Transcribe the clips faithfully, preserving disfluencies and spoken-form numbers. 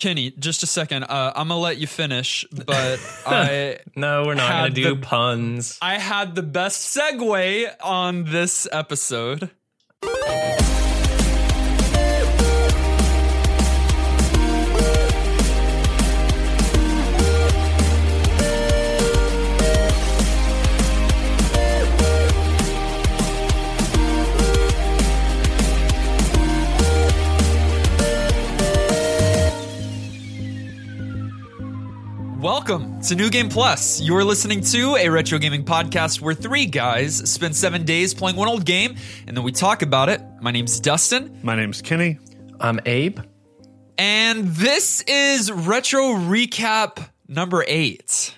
Kenny, just a second. Uh, I'm gonna let you finish, but I no, we're not gonna had do the- puns. I had the best segue on this episode. Welcome to New Game Plus. You're listening to a retro gaming podcast where three guys spend seven days playing one old game, and then we talk about it. My name's Dustin. My name's Kenny. I'm Abe. And this is Retro Recap number eight.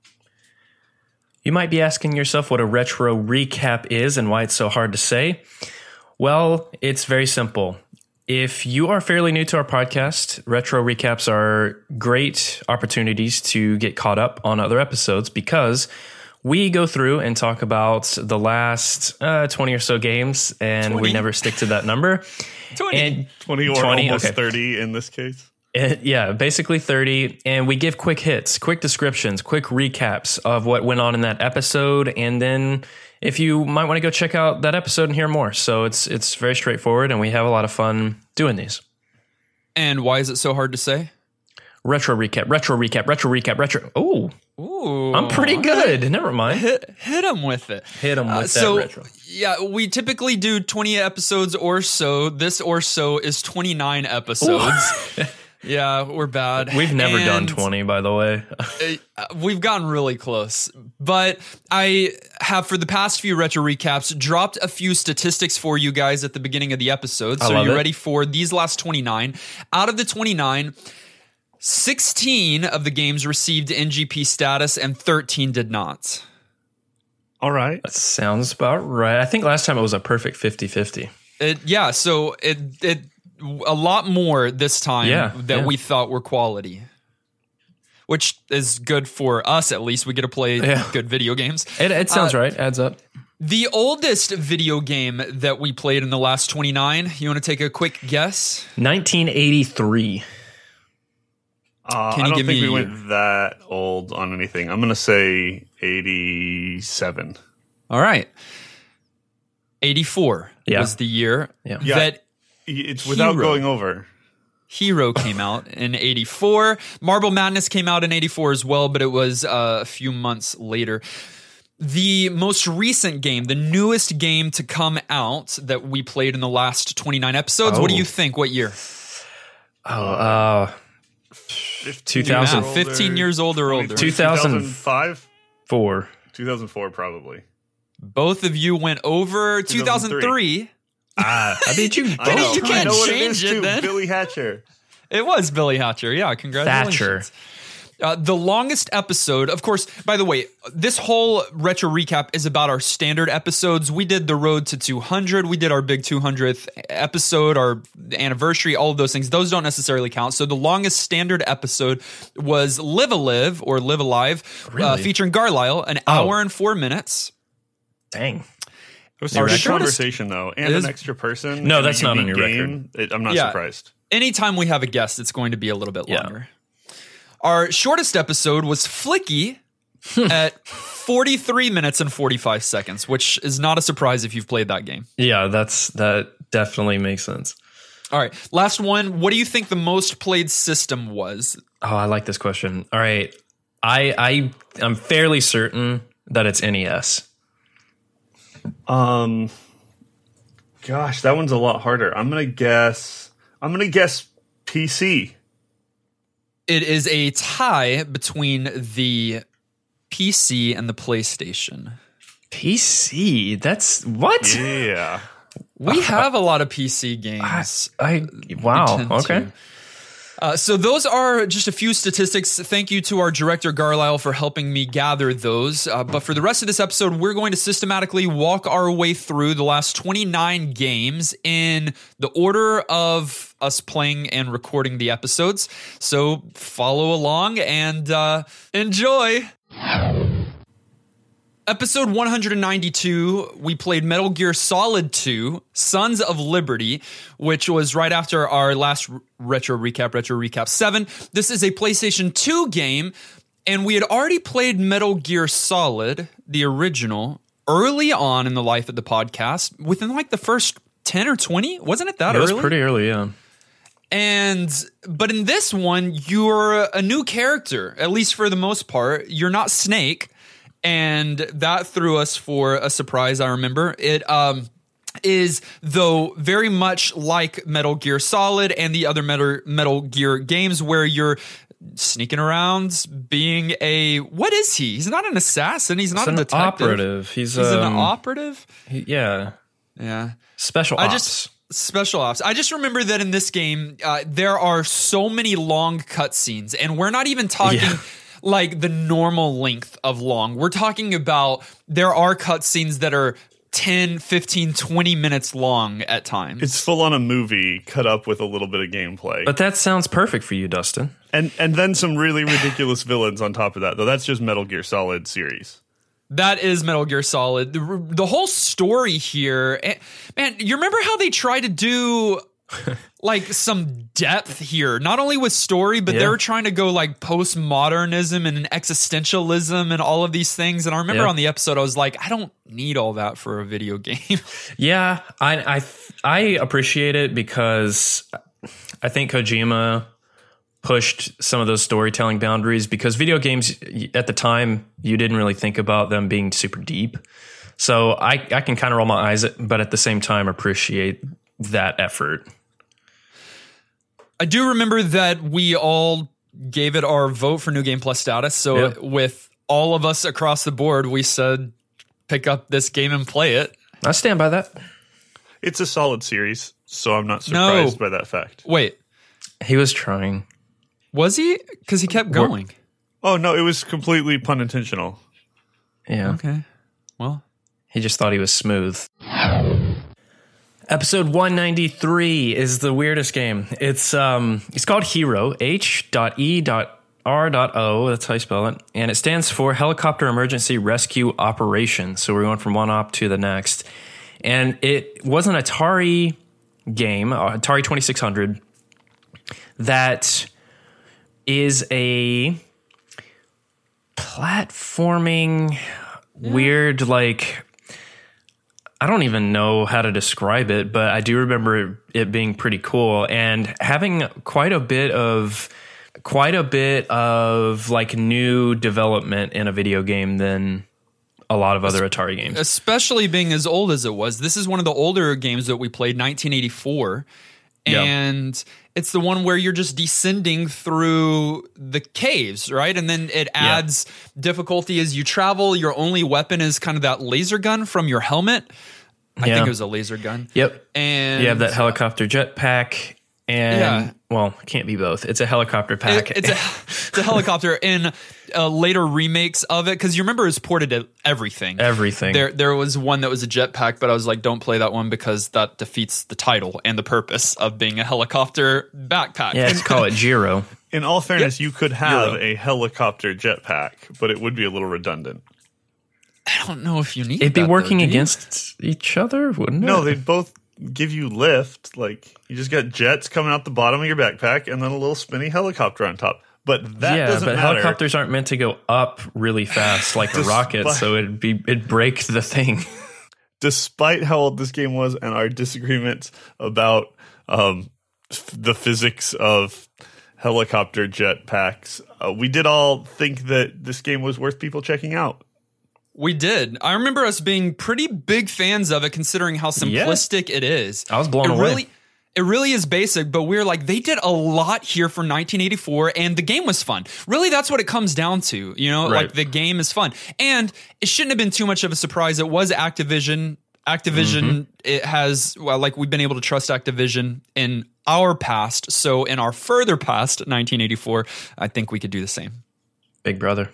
You might be asking yourself what a retro recap is and why it's so hard to say. Well, it's very simple. If you are fairly new to our podcast, retro recaps are great opportunities to get caught up on other episodes because we go through and talk about the last uh, twenty or so games, and twenty? we never stick to that number. twenty. And twenty or twenty, almost okay. thirty in this case. It, yeah, basically thirty. And we give quick hits, quick descriptions, quick recaps of what went on in that episode. And then if you might want to go check out that episode and hear more. So it's it's very straightforward, and we have a lot of fun doing these. And why is it so hard to say? Retro recap, retro recap, retro recap, retro. Oh, Ooh, I'm pretty good. Never mind. Hit, hit them with it. Hit them with Uh, that so, retro. yeah, we typically do twenty episodes or so. This or so is twenty-nine episodes. Yeah, we're bad. We've never done And, twenty, by the way. uh, We've gotten really close. But I have, for the past few retro recaps, dropped a few statistics for you guys at the beginning of the episode. I So love you're it. ready for these last twenty-nine. Out of the twenty-nine, sixteen of the games received N G P status and thirteen did not. All right. That sounds about right. I think last time it was a perfect fifty-fifty. It, yeah, so it it a lot more this time Yeah, that yeah. we thought were quality, which is good for us at least. We get to play Yeah. good video games. It, it sounds Uh, right. Adds up. The oldest video game that we played in the last twenty-nine, you want to take a quick guess? nineteen eighty-three. Uh, Can I you don't give think me we a went that old on anything. I'm going to say eighty-seven. All right. eighty-four Yeah. was the year Yeah. Yeah. that It's without Hero. going over. Hero came out in eighty-four. Marble Madness came out in eighty-four as well, but it was uh, a few months later. The most recent game, the newest game to come out that we played in the last twenty-nine episodes, what do Oh. you think? What year? Oh, uh, two thousand Math, fifteen years old or older. Two thousand- two thousand five? four. two thousand four, probably. Both of you went over two thousand three. Ah, I beat you I know. both. You can't I know what change it, is it too. then. Billy Hatcher. It was Billy Hatcher. Yeah, congratulations. Thatcher. Uh, the longest episode, of course, by the way, this whole retro recap is about our standard episodes. We did the road to two hundred. We did our big two hundredth episode, our anniversary, all of those things. Those don't necessarily count. So the longest standard episode was Live a Live or Live Alive, uh, Really? featuring Garlisle, an Oh. hour and four minutes. Dang. It was a Our good shortest- conversation, though. And It an is- extra person. No, and a that's not on unique your game. It, I'm not Yeah. surprised. Anytime we have a guest, it's going to be a little bit Yeah. longer. Our shortest episode was Flicky at forty-three minutes and forty-five seconds, which is not a surprise if you've played that game. Yeah, that's that definitely makes sense. All right, last one. What do you think the most played system was? Oh, I like this question. All right. I I I'm fairly certain that it's N E S. Um, gosh, that one's a lot harder. I'm gonna guess. I'm gonna guess P C. It is a tie between the P C and the PlayStation. P C. That's what? Yeah. We have a lot of P C I, games. I wow. tend Okay. to. Uh, so those are just a few statistics. Thank you to our director, Garlisle, for helping me gather those. Uh, but for the rest of this episode, we're going to systematically walk our way through the last twenty-nine games in the order of us playing and recording the episodes. So follow along and uh, enjoy. Episode one ninety-two, we played Metal Gear Solid two, Sons of Liberty, which was right after our last Retro Recap, Retro Recap seven. This is a PlayStation two game, and we had already played Metal Gear Solid, the original, early on in the life of the podcast, within like the first ten or twenty. Wasn't it that it early? It was pretty early, yeah. And, but in this one, you're a new character, at least for the most part. You're not Snake. And that threw us for a surprise, I remember. It um, is, though, very much like Metal Gear Solid and the other Metal, Metal Gear games where you're sneaking around being a... What is he? He's not an assassin. He's not He's a an detective. operative. He's, He's um, an operative? He, yeah. Yeah. Special I ops. just... Special ops. I just remember that in this game, uh, there are so many long cutscenes, and we're not even talking... Yeah. Like the normal length of long. We're talking about there are cutscenes that are ten, fifteen, twenty minutes long at times. It's full on a movie cut up with a little bit of gameplay. But that sounds perfect for you, Dustin. And and then some really ridiculous villains on top of that, though. That's just Metal Gear Solid series. That is Metal Gear Solid. The, the whole story here, man, you remember how they tried to do like some depth here, not only with story, but yeah. they were trying to go like postmodernism and existentialism and all of these things. And I remember yeah. on the episode, I was like, I don't need all that for a video game. yeah, I, I I appreciate it because I think Kojima pushed some of those storytelling boundaries, because video games at the time, you didn't really think about them being super deep. So I, I can kind of roll my eyes at, but at the same time appreciate that effort. I do remember that we all gave it our vote for New Game Plus status. So yep. with all of us across the board, we said, pick up this game and play it. I stand by that. It's a solid series, so I'm not surprised no. by that fact. Wait. He was trying. Was he? Because he kept going. Oh, no, it was completely pun intentional. Yeah. Okay. Well. He just thought he was smooth. Episode one ninety-three is the weirdest game. It's um, it's called Hero, H E R O, that's how you spell it. And it stands for Helicopter Emergency Rescue Operation. So we're going from one op to the next. And it was an Atari game, uh, Atari twenty-six hundred, that is a platforming, yeah. weird, like... I don't even know how to describe it, but I do remember it being pretty cool and having quite a bit of quite a bit of like new development in a video game than a lot of other Atari games. Especially being as old as it was. This is one of the older games that we played, nineteen eighty-four. And yep. it's the one where you're just descending through the caves, right? And then it adds yeah. difficulty as you travel. Your only weapon is kind of that laser gun from your helmet. I yeah. think it was a laser gun. Yep. And you have that helicopter jetpack. And, yeah. well, it can't be both. It's a helicopter pack. It, it's, a, it's a helicopter in uh, later remakes of it. Because you remember it's ported to everything. Everything. There there was one that was a jetpack, but I was like, don't play that one because that defeats the title and the purpose of being a helicopter backpack. Yeah, let's call it Giro. In all fairness, yep. you could have Euro. a helicopter jetpack, but it would be a little redundant. I don't know if you need It'd be that, working though, against each other, wouldn't it? No, they'd both give you lift. Like, you just got jets coming out the bottom of your backpack and then a little spinny helicopter on top. But that yeah, doesn't but matter. Helicopters aren't meant to go up really fast like a rocket, so it'd be it'd break the thing. Despite how old this game was and our disagreements about um, f- the physics of helicopter jetpacks, uh, we did all think that this game was worth people checking out. We did. I remember us being pretty big fans of it, considering how simplistic yeah. it is. I was blown it away. Really, it really is basic, but we're like, they did a lot here for nineteen eighty-four, and the game was fun. Really, that's what it comes down to. You know, right. like the game is fun. And it shouldn't have been too much of a surprise. It was Activision. Activision, mm-hmm. it has, well, like we've been able to trust Activision in our past. So in our further past, nineteen eighty-four, I think we could do the same. Big brother.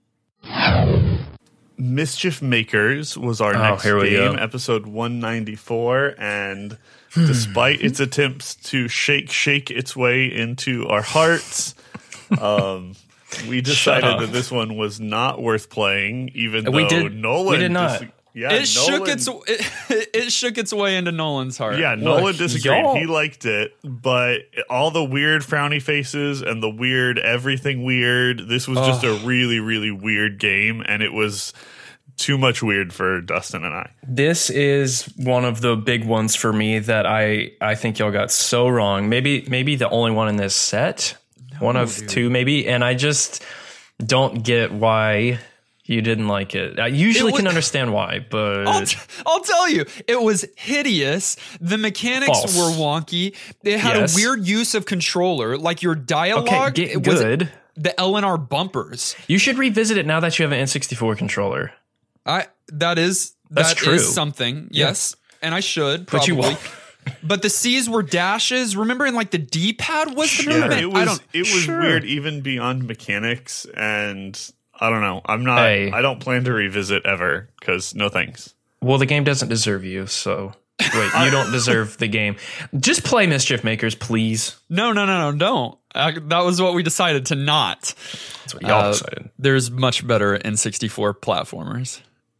Mischief Makers was our oh, next here we game, go. episode one ninety-four, and despite its attempts to shake, shake its way into our hearts, um, We decided that this one was not worth playing, even We though did- Nolan we did not. dis- yeah, it shook Nolan- its it, it shook its way into Nolan's heart. Yeah, Nolan disagreed. y'all- He liked it, but all the weird frowny faces and the weird everything weird. This was just a really, really weird game, and it was too much weird for Dustin and I. This is one of the big ones for me that I I think y'all got so wrong. Maybe maybe the only one in this set, one of dude. two maybe, and I just don't get why you didn't like it. I usually It wa- can understand why, but I'll, t- I'll tell you, it was hideous. The mechanics False. were wonky. It had Yes. a weird use of controller, like your dialogue. okay, get it was good. The L and R bumpers. You should revisit it now that you have an N sixty-four controller. I that is That's that true. is something. Yes, and I should But probably. you won't. But the C's were dashes. Remember, in like the D pad was the Yeah, movement. it I was don't. it was Sure. weird even beyond mechanics, and I don't know. I'm not. Hey. I don't plan to revisit ever because no thanks. Well, the game doesn't deserve you, so wait, you don't deserve the game. Just play Mischief Makers, please. No, no, no, no, don't. Uh, that was what we decided to not. That's what y'all Uh, decided. There's much better N sixty-four platformers.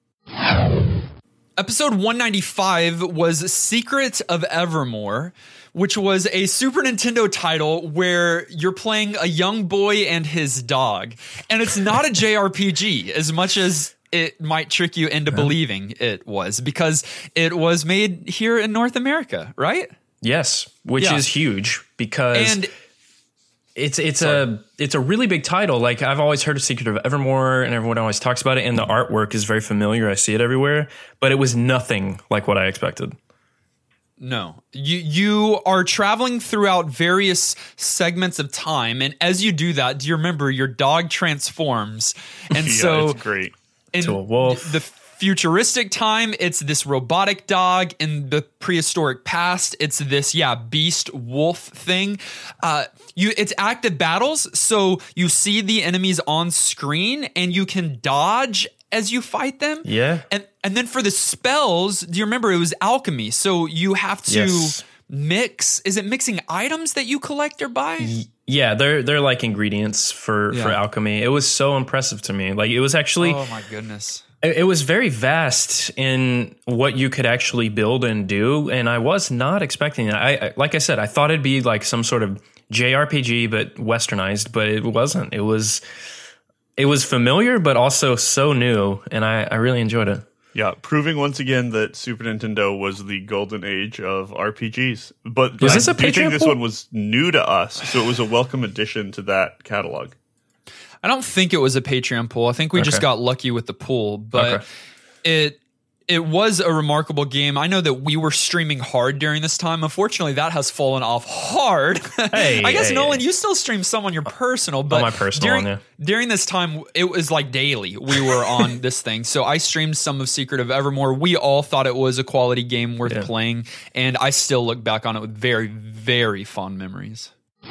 Episode one ninety-five was Secret of Evermore, which was a Super Nintendo title where you're playing a young boy and his dog. And it's not a J R P G as much as it might trick you into believing it was, because it was made here in North America, right? Yes, which Yeah. is huge because And it's it's a it's a really big title. Like I've always heard of Secret of Evermore, and everyone always talks about it, and the artwork is very familiar. I see it everywhere, but it was nothing like what I expected. No, you you are traveling throughout various segments of time, and as you do that, do you remember your dog transforms? And Yeah, so, it's great. in To a wolf. the futuristic time, it's this robotic dog. In the prehistoric past, it's this yeah beast wolf thing. Uh, you it's active battles, so you see the enemies on screen, and you can dodge as you fight them. Yeah. And and then for the spells, do you remember it was alchemy? So you have to Yes. mix. Is it mixing items that you collect or buy? Yeah, they're they're like ingredients for for Yeah. alchemy. It was so impressive to me. Like it was actually Oh my goodness. it, it was very vast in what you could actually build and do, and I was not expecting that. I, I like I said, I thought it'd be like some sort of J R P G but westernized, but it wasn't. It was it was familiar but also so new, and I, I really enjoyed it. Yeah, proving once again that Super Nintendo was the golden age of R P Gs. But Was I this a do Patreon think this poll? one was new to us, so it was a welcome addition to that catalog. I don't think it was a Patreon pool. I think we just Okay. got lucky with the pool, but Okay. it it was a remarkable game. I know that we were streaming hard during this time. Unfortunately, that has fallen off hard. Hey, I guess hey, Nolan, hey. you still stream some on your personal, but my personal during, one, yeah. during this time, it was like daily. We were on this thing, so I streamed some of Secret of Evermore. We all thought it was a quality game worth Yeah. playing, and I still look back on it with very, very fond memories.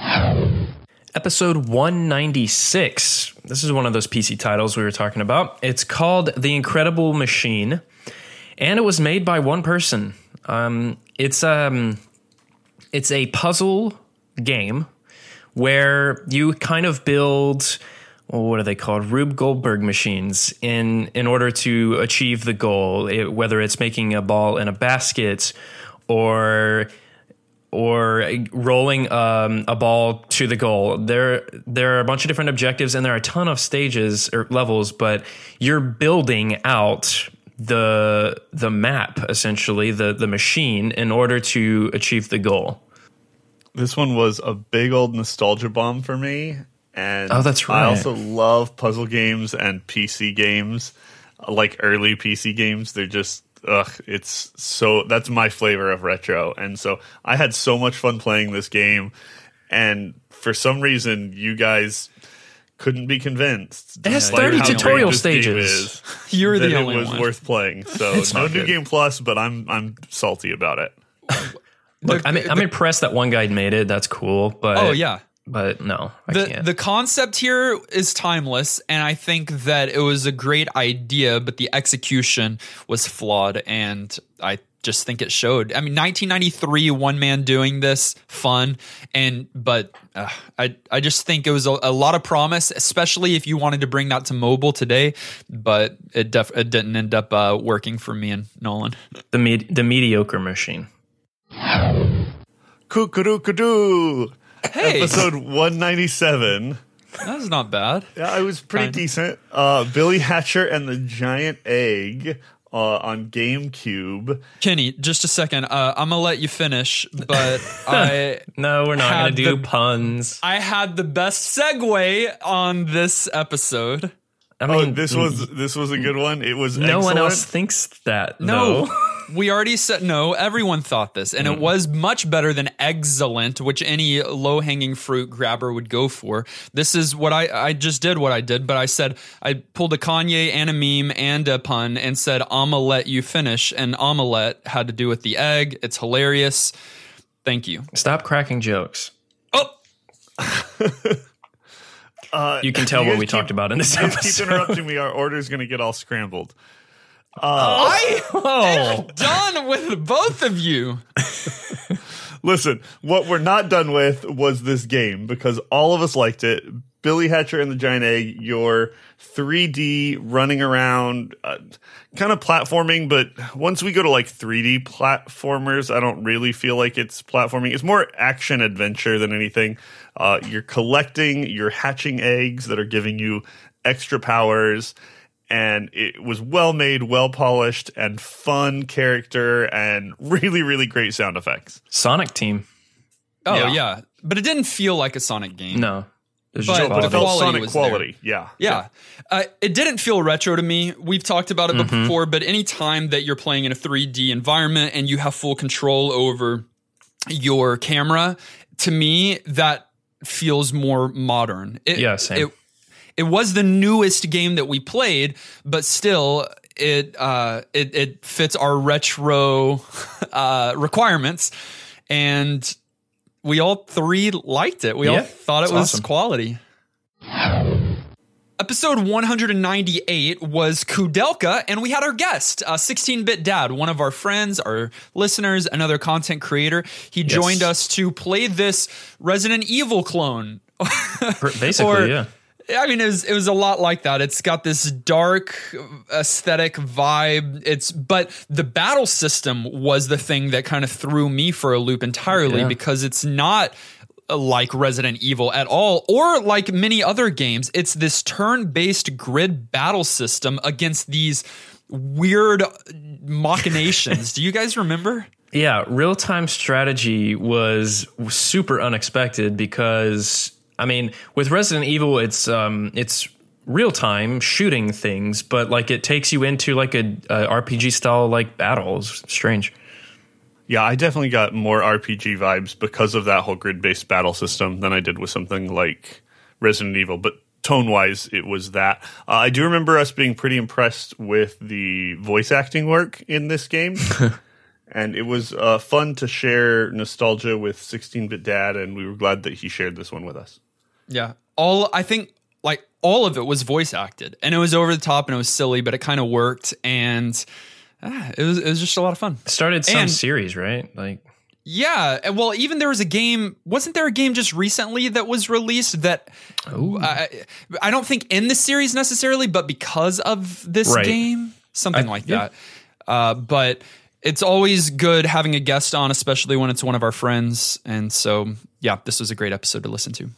Episode one ninety-six. This is one of those P C titles we were talking about. It's called The Incredible Machine, and it was made by one person. Um, it's um, it's a puzzle game where you kind of build, well, what are they called? Rube Goldberg machines in in order to achieve the goal. It, whether it's making a ball in a basket or or rolling um, a ball to the goal. There, there are a bunch of different objectives, and there are a ton of stages or levels. But you're building out the the map, essentially the the machine, in order to achieve the goal. This one was a big old nostalgia bomb for me. And Oh, that's I right. also love puzzle games and P C games, like early P C games. They're just, ugh, it's so, that's my flavor of retro. And so I had so much fun playing this game. And for some reason, you guys couldn't be convinced. It has despite thirty how great tutorial this game stages. is, You're that the it only was one. worth playing. So It's no not New good. Game Plus, but I'm I'm salty about it. Look, The- I'm I'm the- impressed that one guy made it. That's cool. But Oh yeah. but no, I The can't. the concept here is timeless, and I think that it was a great idea, but the execution was flawed, and I just think it showed. I mean, nineteen ninety-three, one man doing this, fun, and but uh, I I just think it was a, a lot of promise, especially if you wanted to bring that to mobile today. But it def- it didn't end up uh, working for me and Nolan. The med- the mediocre machine. Cuckoo-cuckoo. Hey, Episode one ninety-seven. that's not bad. Yeah, it was pretty Kinda. decent. Uh, Billy Hatcher and the Giant Egg uh, on GameCube. Kenny, just a second. Uh, I'm gonna let you finish, but I No, we're not going Had to do the- puns. I had the best segue on this episode. I Oh, mean, this was this was a good one. It was no one excellent. else thinks that. No, though. we already said no. Everyone thought this, and it was much better than excellent, which any low hanging fruit grabber would go for. This is what I I just did. What I did, but I said I pulled a Kanye and a meme and a pun and said I'ma let you finish, and omelette had to do with the egg. It's hilarious. Thank you. Stop cracking jokes. Oh, Uh, You can tell you what guys we keep- talked about in this you guys episode. keep interrupting me. Our order's going to get all scrambled. I Oh, done with both of you. Listen, what we're not done with was this game because all of us liked it. Billy Hatcher and the Giant Egg, your three D running around, uh, kind of platforming, but once we go to like three D platformers, I don't really feel like it's platforming. It's more action adventure than anything. Uh, you're collecting, you're hatching eggs that are giving you extra powers. And it was well made, well polished, and fun character, and really, really great sound effects. Sonic Team. Oh Yeah. yeah, but it didn't feel like a Sonic game. No. It was But- just but But the it felt quality Sonic was quality. Yeah. Yeah. Uh, it didn't feel retro to me. We've talked about it before, but any time that you're playing in a three D environment and you have full control over your camera, to me, that feels more modern. It, Yeah, same. It, it was the newest game that we played, but still, it uh, it, it fits our retro uh, requirements. And we all three liked it. We all Yeah, thought it it's was awesome. quality. Episode one ninety-eight was Kudelka, and we had our guest, uh, sixteen-bit Dad, one of our friends, our listeners, another content creator. He joined us to play this Resident Evil clone. Basically, Or- yeah. I mean, it was it was a lot like that. It's got this dark aesthetic vibe. It's but the battle system was the thing that kind of threw me for a loop entirely Yeah. because it's not like Resident Evil at all, or like many other games. It's this turn-based grid battle system against these weird machinations. Do you guys remember? Yeah, real-time strategy was super unexpected because, I mean, with Resident Evil, it's um, it's real-time shooting things, but like it takes you into like a, a R P G style like battle. It's strange. Yeah, I definitely got more R P G vibes because of that whole grid-based battle system than I did with something like Resident Evil. But tone-wise, it was that. Uh, I do remember us being pretty impressed with the voice acting work in this game. And it was uh, fun to share nostalgia with sixteen-bit Dad, and we were glad that he shared this one with us. Yeah. All I think like all of it was voice acted, and it was over the top and it was silly, but it kind of worked, and ah, it was it was just a lot of fun. Started some And- series, right? Like, Yeah, and well, even there was a game. Wasn't there a game just recently that was released that I, I don't think in the series necessarily, but because of this Right. game, something I- like yeah. that. Uh, but it's always good having a guest on, especially when it's one of our friends. And so, yeah, this was a great episode to listen to.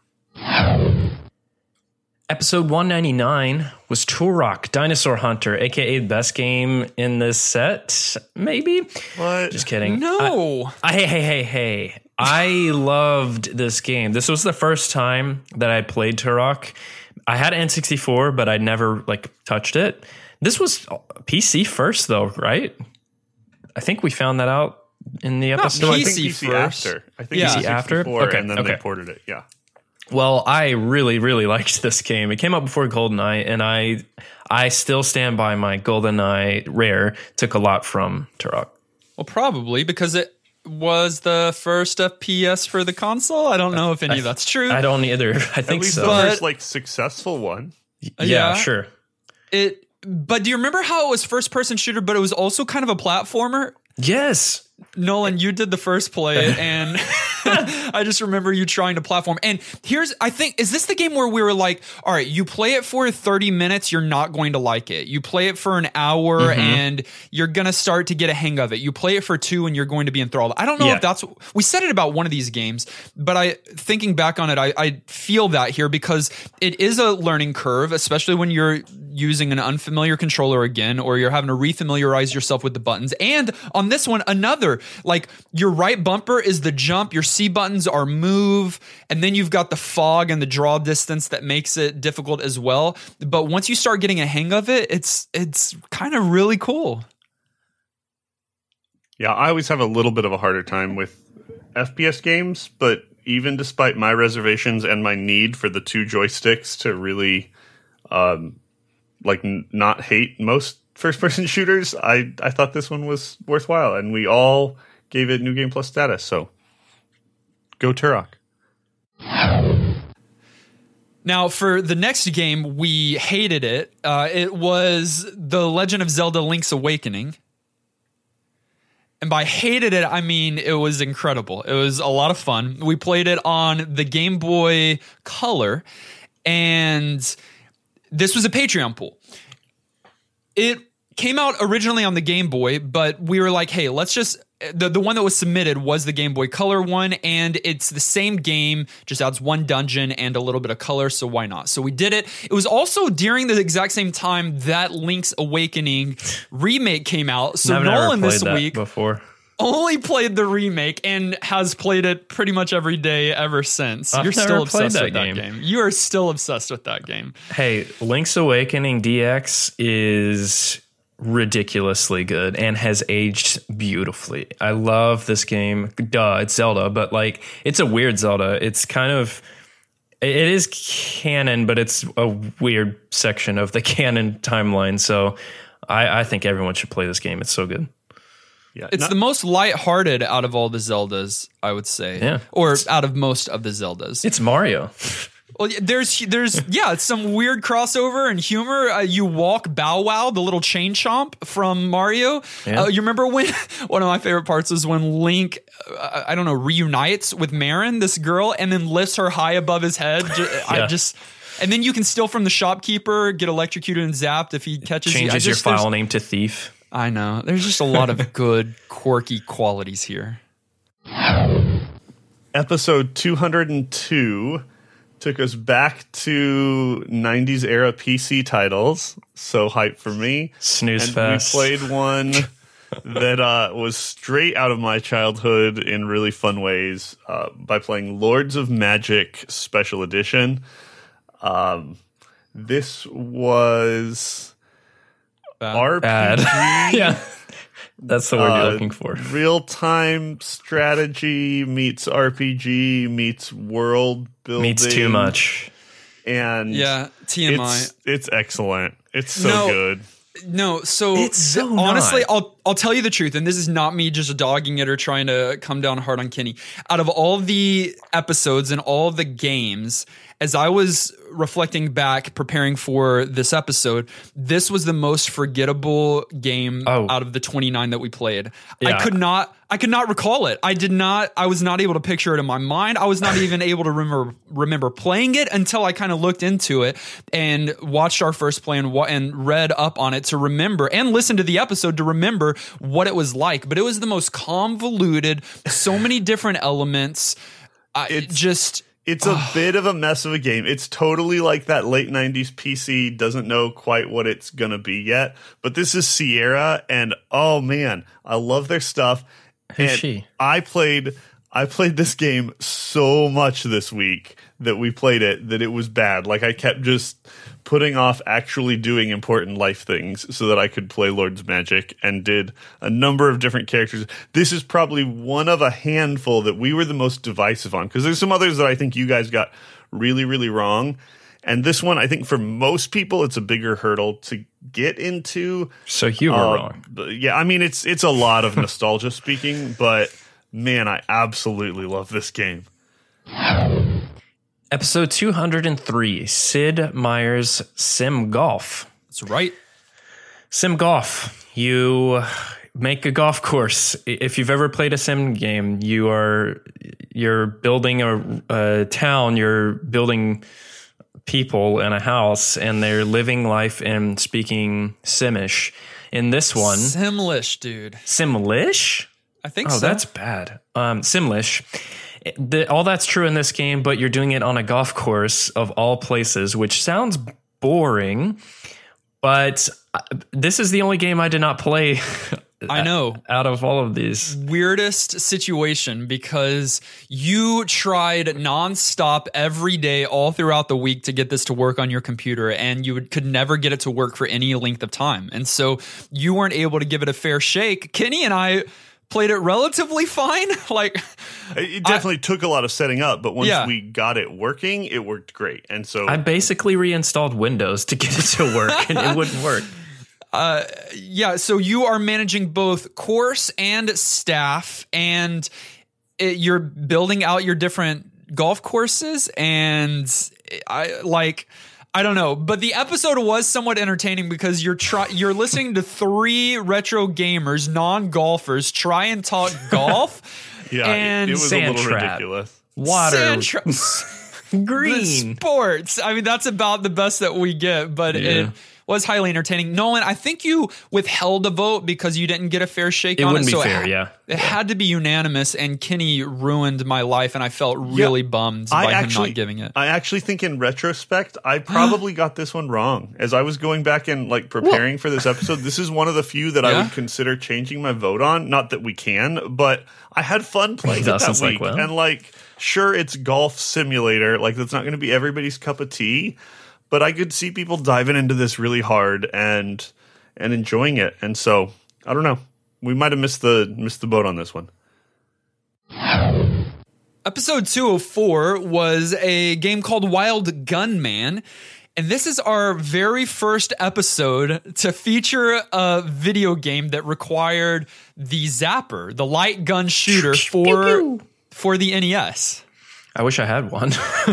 episode one ninety-nine was Turok Dinosaur Hunter, aka the best game in this set, maybe? What? Just kidding. No, I, hey, hey, hey, hey. I loved this game. This was the first time that I played Turok. I had N sixty-four, but I never like touched it. This was P C first, though, right? I think we found that out in the episode. No, I P think C P C first. after. I think Yeah. P C P C after? sixty-four, Okay, and then okay. they ported it. Yeah. Well, I really, really liked this game. It came out before GoldenEye, and I I still stand by my GoldenEye Rare took a lot from Turok. well, probably because it was the first F P S for the console. I don't know if any of that's true. I don't either. I At think least so. the But- first like successful one. yeah, yeah. sure. It, but do you remember how it was first person shooter, but it was also kind of a platformer? Yes. Nolan, you did the first play, and I just remember you trying to platform. And here's, I think, is this the game where we were like, all right, you play it for thirty minutes, you're not going to like it. You play it for an hour, mm-hmm. and you're going to start to get a hang of it. You play it for two, and you're going to be enthralled. I don't know yeah. if that's, we said it about one of these games, but I, thinking back on it, I, I feel that here because it is a learning curve, especially when you're using an unfamiliar controller again, or you're having to refamiliarize yourself with the buttons. And on this one, another, like your right bumper is the jump, your C buttons are move, and then you've got the fog and the draw distance that makes it difficult as well. But once you start getting a hang of it, it's it's kind of really cool. Yeah, I always have a little bit of a harder time with F P S games, but even despite my reservations and my need for the two joysticks to really um like n- not hate most first-person shooters, I, I thought this one was worthwhile, and we all gave it New Game Plus status, so go Turok. Now, for the next game, we hated it. Uh, it was The Legend of Zelda Link's Awakening. And by hated it, I mean it was incredible. It was a lot of fun. We played it on the Game Boy Color, and this was a Patreon pool. It came out originally on the Game Boy, but we were like, hey, let's just... The, the one that was submitted was the Game Boy Color one, and it's the same game, just adds one dungeon and a little bit of color, so why not? So we did it. It was also during the exact same time that Link's Awakening remake came out, so I've Nolan never played this that week before. only played the remake and has played it pretty much every day ever since. I've You're never still played obsessed that with that game. game. You are still obsessed with that game. Hey, Link's Awakening D X is ridiculously good and has aged beautifully. I love this game. Duh, it's Zelda, but like it's a weird Zelda. It's kind of it is canon, but it's a weird section of the canon timeline. So I, I think everyone should play this game. It's so good. Yeah, It's not- the most lighthearted out of all the Zeldas, I would say. Yeah. Or out of most of the Zeldas. It's Mario. Well, there's, there's, yeah, it's some weird crossover and humor. Uh, you walk Bow Wow, the little chain chomp from Mario. Yeah. Uh, you remember when one of my favorite parts is when Link, uh, I don't know, reunites with Marin, this girl, and then lifts her high above his head. Ju- I Yeah. just, and then you can steal from the shopkeeper, get electrocuted and zapped if he catches you. I Changes your just- there's- file name to Thief. I know. There's just a lot of good, quirky qualities here. Episode two hundred two took us back to nineties era P C titles. So hype for me. Snooze and fest. We played one that uh, was straight out of my childhood in really fun ways uh, by playing Lords of Magic Special Edition. Um, this was R P G. Bad. Yeah. That's the word Uh, you're looking for. Real-time strategy meets R P G meets world building. Meets too much. And Yeah, T M I. it's, it's excellent. It's so No. good. No, so, It's so th- honestly, not. I'll I'll tell you the truth, and this is not me just dogging it or trying to come down hard on Kenny. Out of all the episodes and all the games, as I was reflecting back, preparing for this episode, this was the most forgettable game Oh. out of the twenty-nine that we played. Yeah. I could not I could not recall it. I did not I was not able to picture it in my mind. I was not even able to remember remember playing it until I kind of looked into it and watched our first play and, wa- and read up on it to remember and listened to the episode to remember what it was like. But it was the most convoluted, so many different elements. I, it It's- just It's a bit of a mess of a game. It's totally like that late nineties P C doesn't know quite what it's going to be yet. But this is Sierra, and oh man, I love their stuff. Who's And she? I played I played this game so much this week that we played it that it was bad. Like I kept just putting off actually doing important life things so that I could play Lord's Magic, and did a number of different characters. This is probably one of a handful that we were the most divisive on, because there's some others that I think you guys got really, really wrong. And this one, I think for most people, it's a bigger hurdle to get into. So you were Uh, wrong. but yeah, I mean, it's it's a lot of nostalgia speaking, but man, I absolutely love this game. Episode two hundred three, Sid Meier's Sim Golf. that's right. Sim Golf. You make a golf course. If you've ever played a sim game, you are you're building a, a town, you're building people in a house, and they're living life and speaking Simish. In this one, Simlish, dude. Simlish? I think oh, so. Oh, that's bad. Um, Simlish. The, all that's true in this game, but you're doing it on a golf course of all places, which sounds boring. But this is the only game I did not play. I know. Out of all of these. Weirdest situation, because you tried nonstop every day all throughout the week to get this to work on your computer, and you would, could never get it to work for any length of time. And so you weren't able to give it a fair shake. Kenny and I played it relatively fine. Like, it definitely I, took a lot of setting up, but once yeah. we got it working, it worked great. And so I basically reinstalled Windows to get it to work, and it wouldn't work. Uh, yeah, so you are managing both course and staff, and it, you're building out your different golf courses, and I like, I don't know, but the episode was somewhat entertaining because you're try you're listening to three retro gamers, non-golfers, try and talk golf. yeah, and it, it was sand a little trap. ridiculous. Water, sand tra- green, the sports. I mean, that's about the best that we get, but Yeah. it was highly entertaining. Nolan, I think you withheld a vote because you didn't get a fair shake It on it. wouldn't be so fair, it, yeah. It had to be unanimous, and Kenny ruined my life, and I felt really Yeah, bummed I by actually, him not giving it. I actually think in retrospect, I probably got this one wrong. As I was going back and like preparing Well, for this episode, this is one of the few that Yeah? I would consider changing my vote on. Not that we can, but I had fun playing it that sounds like, week. well. And like, sure, it's golf simulator. Like, that's not going to be everybody's cup of tea. But I could see people diving into this really hard and and enjoying it. And so, I don't know. We might have missed the missed the boat on this one. Episode two oh four was a game called Wild Gunman. And this is our very first episode to feature a video game that required the Zapper, the light gun shooter for, for the N E S. I wish I had one.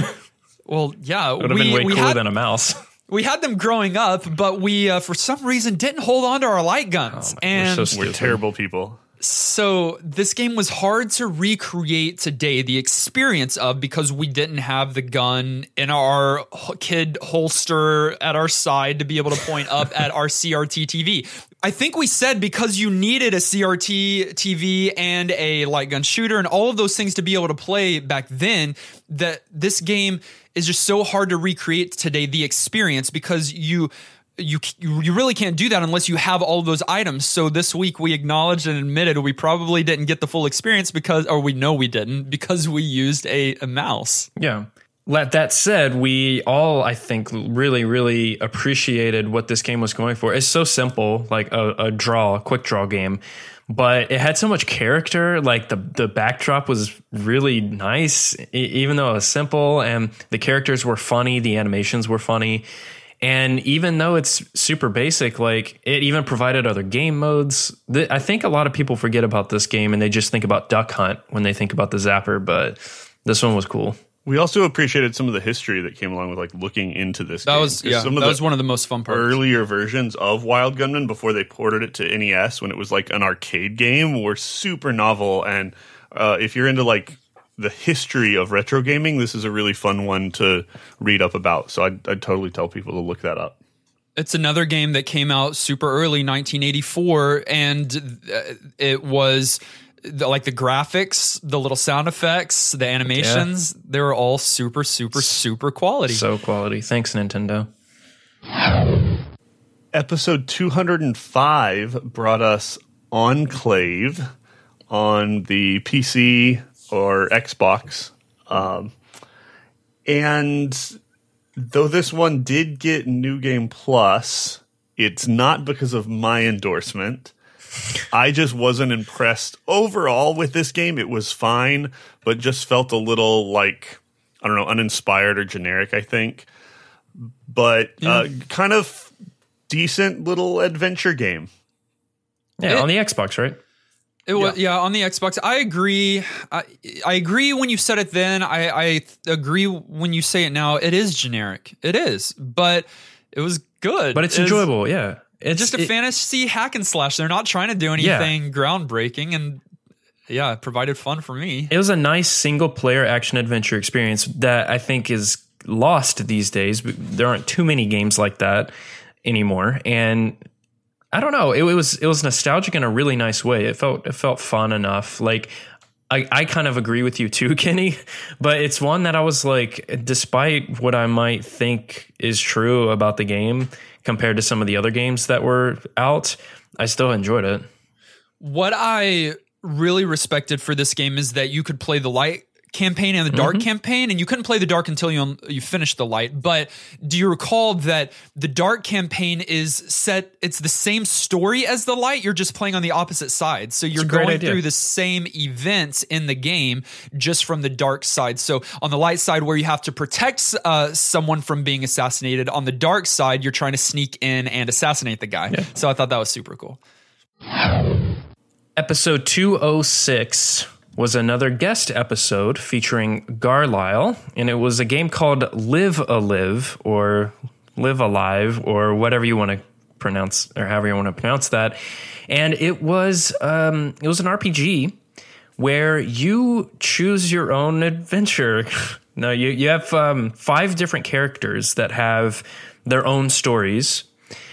Well, yeah, It would have we, been way we cooler had, than a mouse. we had them growing up, but we, uh, for some reason, didn't hold on to our light guns. Oh my- we're and so We're Stupid. terrible people. So this game was hard to recreate today, the experience of, because we didn't have the gun in our kid holster at our side to be able to point up at our C R T T V. I think we said because you needed a C R T T V and a light gun shooter and all of those things to be able to play back then, that this game is just so hard to recreate today, the experience, because you You you really can't do that unless you have all of those items. So this week we acknowledged and admitted we probably didn't get the full experience because, or we know we didn't, because we used a, a mouse. Yeah. Let that said, we all, I think, really, really appreciated what this game was going for. It's so simple, like a, a draw, a quick draw game, but it had so much character. Like the, the backdrop was really nice, e- even though it was simple, and the characters were funny, the animations were funny. And even though it's super basic, like it even provided other game modes. Th- I think a lot of people forget about this game and they just think about Duck Hunt when they think about the Zapper, but this one was cool. We also appreciated some of the history that came along with like looking into this That game. was, yeah, some of that the was one of the most fun parts. earlier versions of Wild Gunman before they ported it to N E S when it was like an arcade game were super novel. And uh, if you're into like the history of retro gaming, this is a really fun one to read up about. So I'd, I'd totally tell people to look that up. It's another game that came out super early, nineteen eighty-four, and it was the, like the graphics, the little sound effects, the animations, yeah. They were all super, super, super quality. So quality. Thanks, Nintendo. Episode two hundred five brought us Enclave on the P C or Xbox. Um, and though this one did get New Game Plus, it's not because of my endorsement. I just wasn't impressed overall with this game. It was fine, but just felt a little like, I don't know, uninspired or generic, I think. But yeah. uh, kind of decent little adventure game. Yeah, it, on the Xbox, right? It was, yeah. yeah, on the Xbox. I agree. I, I agree when you said it then. I, I agree when you say it now. It is generic. It is, but it was good. But it's it enjoyable, is, yeah. It's just a it, fantasy hack and slash. They're not trying to do anything yeah. groundbreaking, and yeah, it provided fun for me. It was a nice single player action adventure experience that I think is lost these days. There aren't too many games like that anymore, and I don't know. It, it was it was nostalgic in a really nice way. It felt it felt fun enough. Like I, I kind of agree with you too, Kenny. But it's one that I was like, despite what I might think is true about the game compared to some of the other games that were out, I still enjoyed it. What I really respected for this game is that you could play the light campaign and the dark mm-hmm. campaign, and you couldn't play the dark until you you finished the light. But do you recall that the dark campaign is set, it's the same story as the light, you're just playing on the opposite side. So you're going idea. through the same events in the game, just from the dark side. So on the light side, where you have to protect uh, someone from being assassinated, on the dark side, you're trying to sneak in and assassinate the guy. Yeah. So I thought that was super cool. Episode two oh six was another guest episode featuring Garlisle, and it was a game called Live a Live, or Live Alive, or whatever you want to pronounce, or however you want to pronounce that. And it was um, it was an R P G where you choose your own adventure. No, you you have um, five different characters that have their own stories,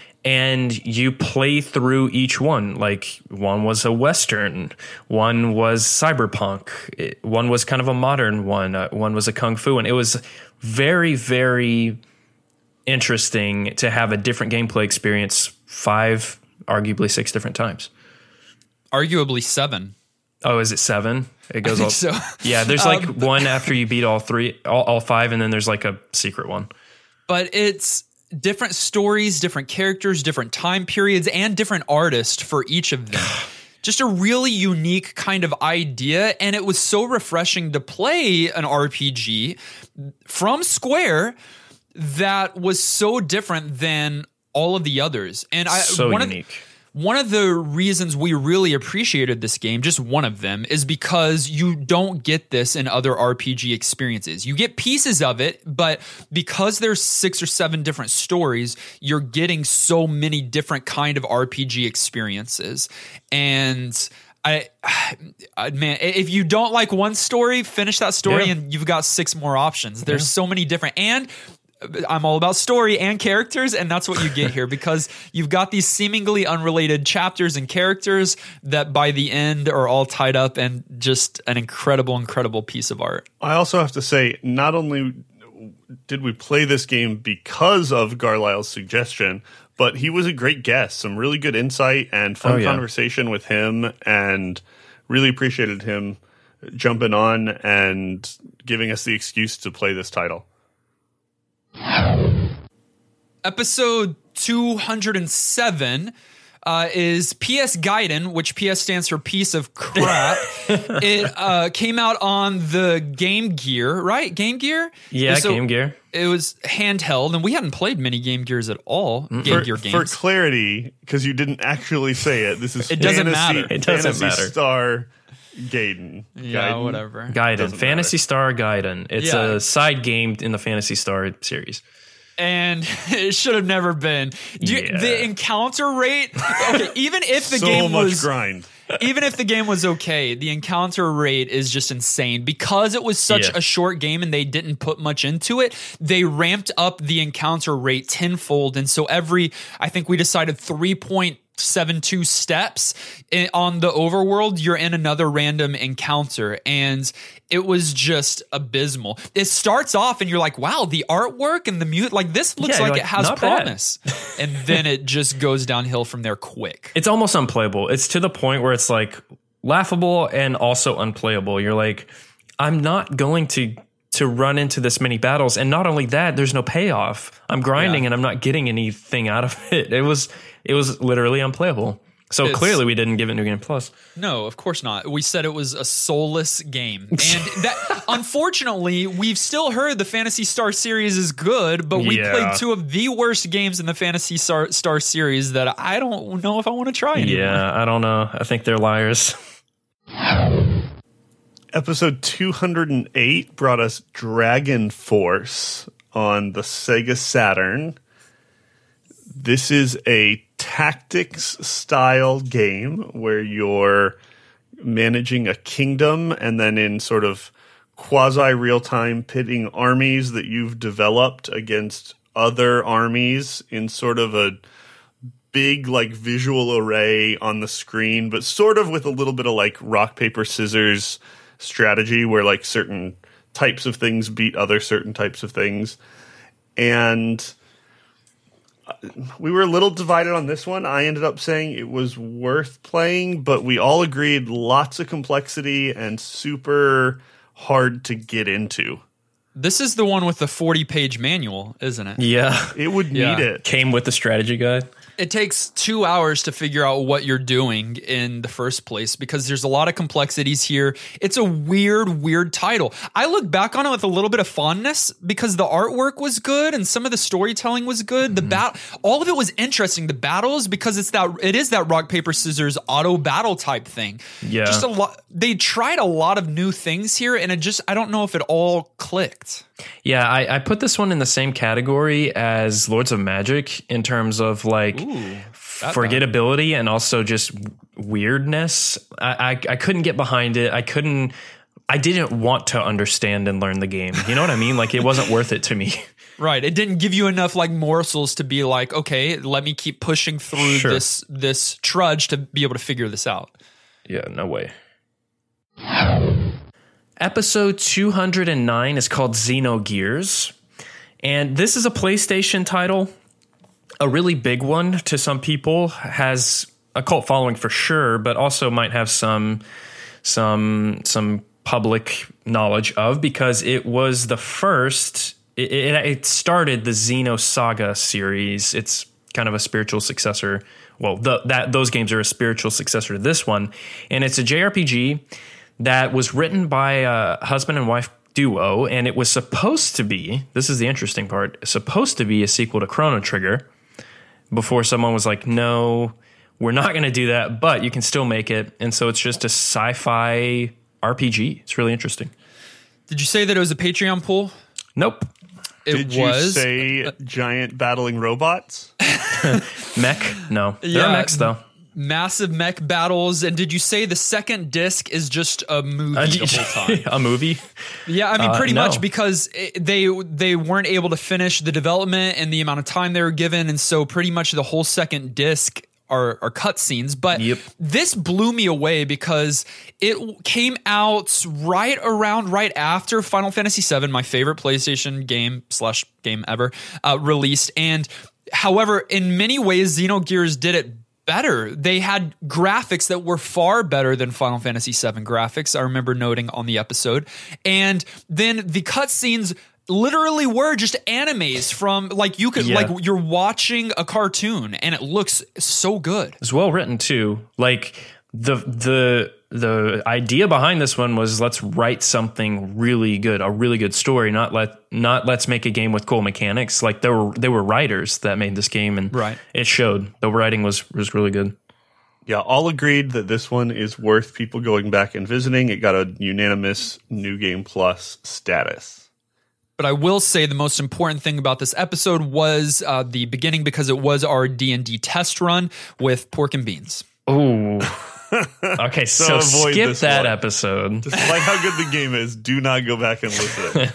and you play through each one. Like, one was a Western, one was cyberpunk, it, one was kind of a modern one, uh, one was a kung fu. And it was very, very interesting to have a different gameplay experience five, arguably six different times. Arguably seven. Oh, is it seven? It goes I all. think so. Yeah, there's like um, one after you beat all three, all, all five, and then there's like a secret one. But it's different stories, different characters, different time periods, and different artists for each of them. Just a really unique kind of idea, and it was so refreshing to play an R P G from Square that was so different than all of the others. And I so one unique. Of, One of the reasons we really appreciated this game, just one of them, is because you don't get this in other R P G experiences. You get pieces of it, but because there's six or seven different stories, you're getting so many different kind of R P G experiences. And I, I man, if you don't like one story, finish that story yeah. and you've got six more options. There's yeah. so many different, and I'm all about story and characters, and that's what you get here, because you've got these seemingly unrelated chapters and characters that by the end are all tied up, and just an incredible, incredible piece of art. I also have to say, not only did we play this game because of Garlisle's suggestion, but he was a great guest, some really good insight and fun oh, yeah. conversation with him, and really appreciated him jumping on and giving us the excuse to play this title. Episode two hundred seven uh, is P S Gaiden, which P S stands for piece of crap. It uh, came out on the Game Gear, right? Game Gear? Yeah, so Game Gear. It was handheld, and we hadn't played many Game Gears at all. Mm-hmm. Game for, Gear games. For clarity, because you didn't actually say it, this is it Fantasy, doesn't matter. It doesn't Fantasy matter. Star Gaiden. Yeah, Gaiden. whatever. Gaiden. Fantasy matter. Star Gaiden. It's yeah. a side game in the Fantasy Star series. And it should have never been. Do you, yeah. The encounter rate, okay, even if the so game much was grind. Even if the game was okay, the encounter rate is just insane. Because it was such yeah. a short game and they didn't put much into it, they ramped up the encounter rate tenfold. And so every, I think we decided three point seven two steps in, on the overworld, you're in another random encounter. And it was just abysmal. It starts off and you're like, wow, the artwork and the mute, like this looks yeah, like, like it has not promise. And then it just goes downhill from there quick. It's almost unplayable. It's to the point where it's like laughable and also unplayable. You're like, I'm not going to to run into this many battles. And not only that, there's no payoff. I'm grinding yeah. and I'm not getting anything out of it. It was it was literally unplayable. So it's, clearly we didn't give it New Game Plus. No, of course not. We said it was a soulless game. And that, unfortunately, we've still heard the Phantasy Star series is good, but we yeah. played two of the worst games in the Phantasy Star, Star series that I don't know if I want to try anymore. Yeah, I don't know. I think they're liars. Episode two hundred eight brought us Dragon Force on the Sega Saturn. This is a tactics style game where you're managing a kingdom and then in sort of quasi real time pitting armies that you've developed against other armies in sort of a big like visual array on the screen, but sort of with a little bit of like rock, paper, scissors strategy where like certain types of things beat other certain types of things. And we were a little divided on this one. I ended up saying it was worth playing, but we all agreed lots of complexity and super hard to get into. This is the one with the forty page manual, isn't it? Yeah. It would Yeah. need it. Came with the strategy guide. It takes two hours to figure out what you're doing in the first place because there's a lot of complexities here. It's a weird, weird title. I look back on it with a little bit of fondness because the artwork was good and some of the storytelling was good. The bat, all of it was interesting. The battles, because it's that, it is that rock, paper, scissors auto battle type thing. Yeah. Just a lot. They tried a lot of new things here, and it just, I don't know if it all clicked. Yeah, I, I put this one in the same category as Lords of Magic in terms of like Ooh, that forgettability and also just weirdness. I, I I couldn't get behind it. I couldn't. I didn't want to understand and learn the game. You know what I mean? Like it wasn't worth it to me. Right. It didn't give you enough like morsels to be like, okay, let me keep pushing through Sure. this this trudge to be able to figure this out. Yeah, no way. Episode two hundred nine is called Xenogears, and this is a PlayStation title, a really big one to some people, has a cult following for sure, but also might have some some some public knowledge of because it was the first. It, it, it started the Xenosaga series. It's kind of a spiritual successor. Well, the, that those games are a spiritual successor to this one, and it's a J R P G that was written by a husband and wife duo, and it was supposed to be, this is the interesting part, supposed to be a sequel to Chrono Trigger before someone was like, no, we're not going to do that, but you can still make it. And so it's just a sci-fi R P G. It's really interesting. Did you say that it was a Patreon pool? Nope. It Did you was. say giant battling robots? Mech? No. There Yeah. are mechs, though. Massive mech battles. And did you say the second disc is just a movie Uh, the whole time? a movie? Yeah, I mean, Uh, pretty no. much because it, they they weren't able to finish the development and the amount of time they were given, and so pretty much the whole second disc are, are cutscenes. But Yep. this blew me away because it came out right around, right after Final Fantasy seven, my favorite PlayStation game slash game ever, uh, released. And however, in many ways, Xenogears did it better. They had graphics that were far better than Final Fantasy seven graphics. I remember noting on the episode. And then the cutscenes literally were just animes from like you could Yeah. like you're watching a cartoon and it looks so good. It's well written too. Like the the the idea behind this one was let's write something really good, a really good story, not let not let's make a game with cool mechanics. Like there were there were writers that made this game, and Right. it showed. The writing was was really good. Yeah, all agreed that this one is worth people going back and visiting. It got a unanimous New Game Plus status. But I will say the most important thing about this episode was uh, the beginning because it was our D and D test run with Pork and Beans. Ooh. Okay, so, So avoid skip this that one. episode. Despite how good the game is, do not go back and listen.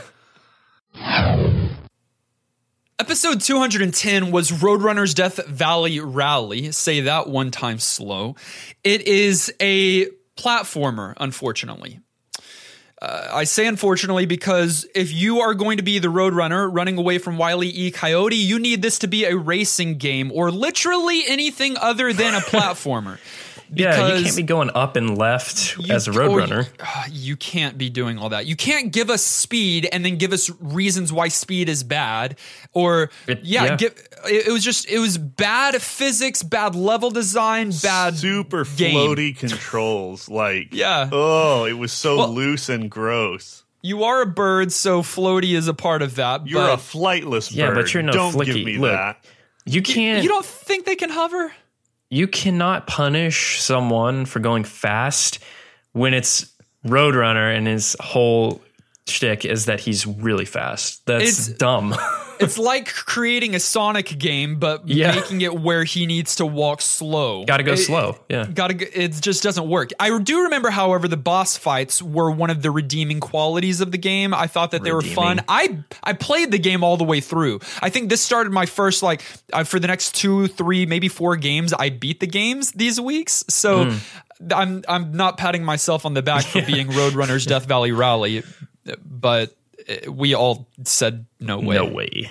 Episode two hundred ten was Roadrunner's Death Valley Rally. Say that one time slow. It is a platformer, unfortunately. Uh, I say unfortunately because if you are going to be the Roadrunner running away from Wile E. Coyote, you need this to be a racing game or literally anything other than a platformer. Yeah, you Because can't be going up and left you- as a or- roadrunner. uh, You can't be doing all that. You can't give us speed and then give us reasons why speed is bad. Or It- yeah, yeah. Give, it, it was just it was bad physics, bad level design, bad Super game. floaty controls. Like, Yeah. oh, it was so Well- loose and gross. You are a bird, so floaty is a part of that. You're but a flightless Yeah, bird. but you're no Don't flicky. give me Look, that. You can't. you don't think they can hover? You cannot punish someone for going fast when it's Roadrunner and his whole shtick is that he's really fast. That's It's- dumb. It's like creating a Sonic game, but Yeah. making it where he needs to walk slow. Gotta go It- slow. Yeah. Gotta. go- It just doesn't work. I do remember, however, the boss fights were one of the redeeming qualities of the game. I thought that they were fun. Redeeming. I I played the game all the way through. I think this started my first like uh, for the next two, three, maybe four games. I beat the games these weeks, so I'm I'm not patting myself on the back for being Roadrunner's Death Valley Rally, but uh, we all said no way. No way.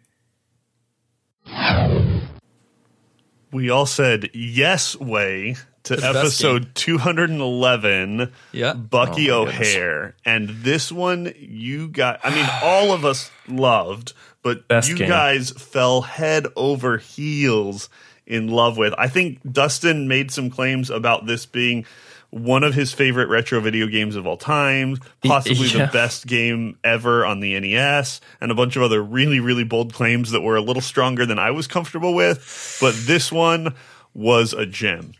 We all said yes way to best episode two hundred eleven, Yeah. Bucky Oh my O'Hare. And this one you got, I mean, all of us loved, but Best you game. guys fell head over heels in love with. I think Dustin made some claims about this being one of his favorite retro video games of all time, possibly yeah. the best game ever on the N E S, and a bunch of other really, really bold claims that were a little stronger than I was comfortable with. But this one was a gem.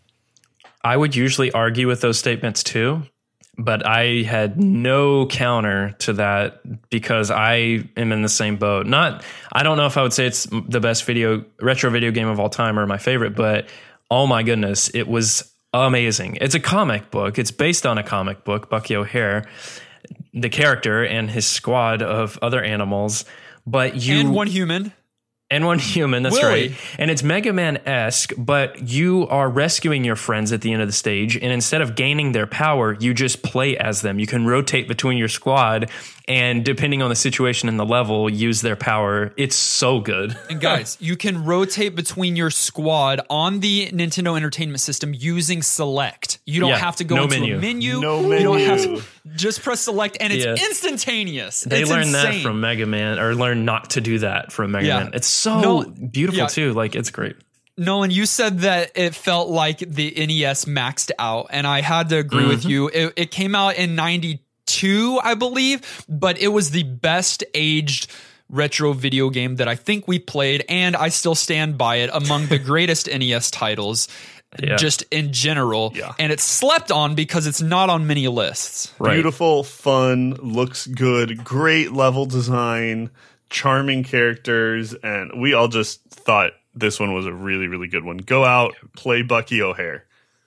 I would usually argue with those statements too, but I had no counter to that because I am in the same boat. Not, I don't know if I would say it's the best video retro video game of all time or my favorite, but oh my goodness, it was amazing. It's a comic book. It's based on a comic book, Bucky O'Hare, the character and his squad of other animals, but you And one human. and one human, that's Willie. right. And it's Mega Man-esque, but you are rescuing your friends at the end of the stage, and instead of gaining their power, you just play as them. You can rotate between your squad, and depending on the situation and the level, use their power. It's so good. And guys, you can rotate between your squad on the Nintendo Entertainment System using Select. You don't Yeah, have to go no into menu. a menu. No You don't have menu. to just press Select, and it's Yeah. instantaneous. They it's learned that insane. from Mega Man, or learned not to do that from Mega Yeah. Man. It's so No, beautiful, yeah. too. Like, it's great. Nolan, you said that it felt like the N E S maxed out, and I had to agree with you. It, it came out in ninety-two, I believe, but it was the best aged retro video game that I think we played, and I still stand by it, among the greatest N E S titles. Yeah. Just in general, Yeah. and it's slept on because it's not on many lists. Right. Beautiful, fun, looks good, great level design, charming characters, and we all just thought this one was a really, really good one. Go out, play Bucky O'Hare.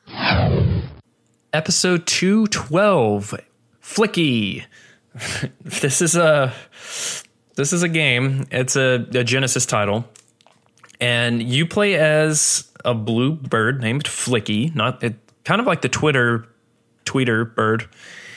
Episode two twelve, Flicky. This is a this is a game. It's a, a Genesis title, and you play as a blue bird named Flicky. Not it, kind of like the Twitter tweeter bird,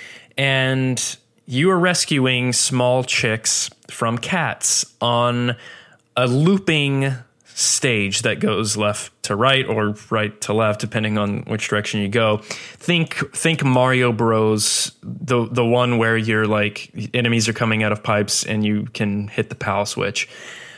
and you are rescuing small chicks from cats on a looping stage that goes left to right or right to left, depending on which direction you go. Think think Mario Bros, the the one where you're like enemies are coming out of pipes and you can hit the PAL switch.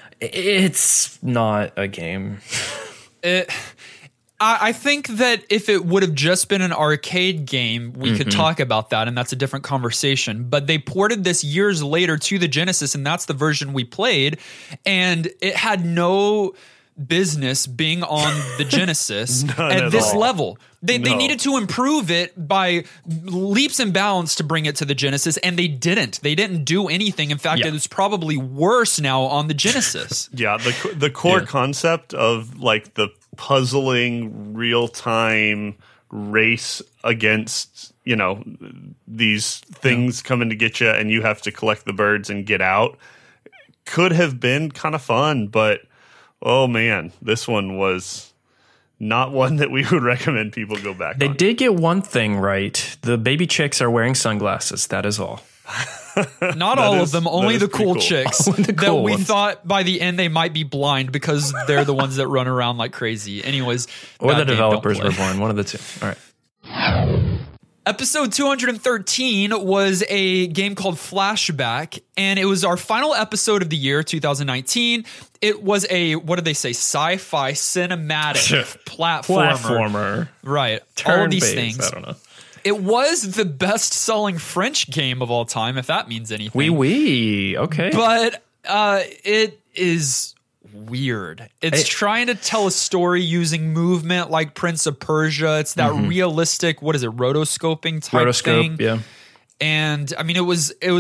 It's not a game. It, I, I think that if it would have just been an arcade game, we could talk about that, and that's a different conversation. But they ported this years later to the Genesis, and that's the version we played, and it had no business being on the Genesis None at at this all. level. They, they No. needed to improve it by leaps and bounds to bring it to the Genesis, and they didn't. They didn't do anything. In fact, Yeah. it's probably worse now on the Genesis. Yeah, the co- the core Yeah. concept of like the puzzling real time race against, you know, these things coming to get you and you have to collect the birds and get out could have been kind of fun, but oh man, this one was not one that we would recommend people go back They on. did get one thing right. The baby chicks are wearing sunglasses. That is all. Not all is- of them, that only is the pretty cool cool. chicks Only the that cool we ones. thought by the end they might be blind because they're the ones that run around like crazy. Anyways, Or bad the game, don't developers play. were born. One of the two. All right. Episode two hundred thirteen was a game called Flashback, and it was our final episode of the year, two thousand nineteen. It was a, what did they say, sci-fi cinematic platformer. Platformer. Right. All of these Turn-based, things. I don't know. It was the best-selling French game of all time, if that means anything. Wee wee. Okay. But uh, it is weird. It's It- trying to tell a story using movement like Prince of Persia. It's that realistic, what is it, rotoscoping type Rotoscope. thing. Yeah. And I mean, it was it was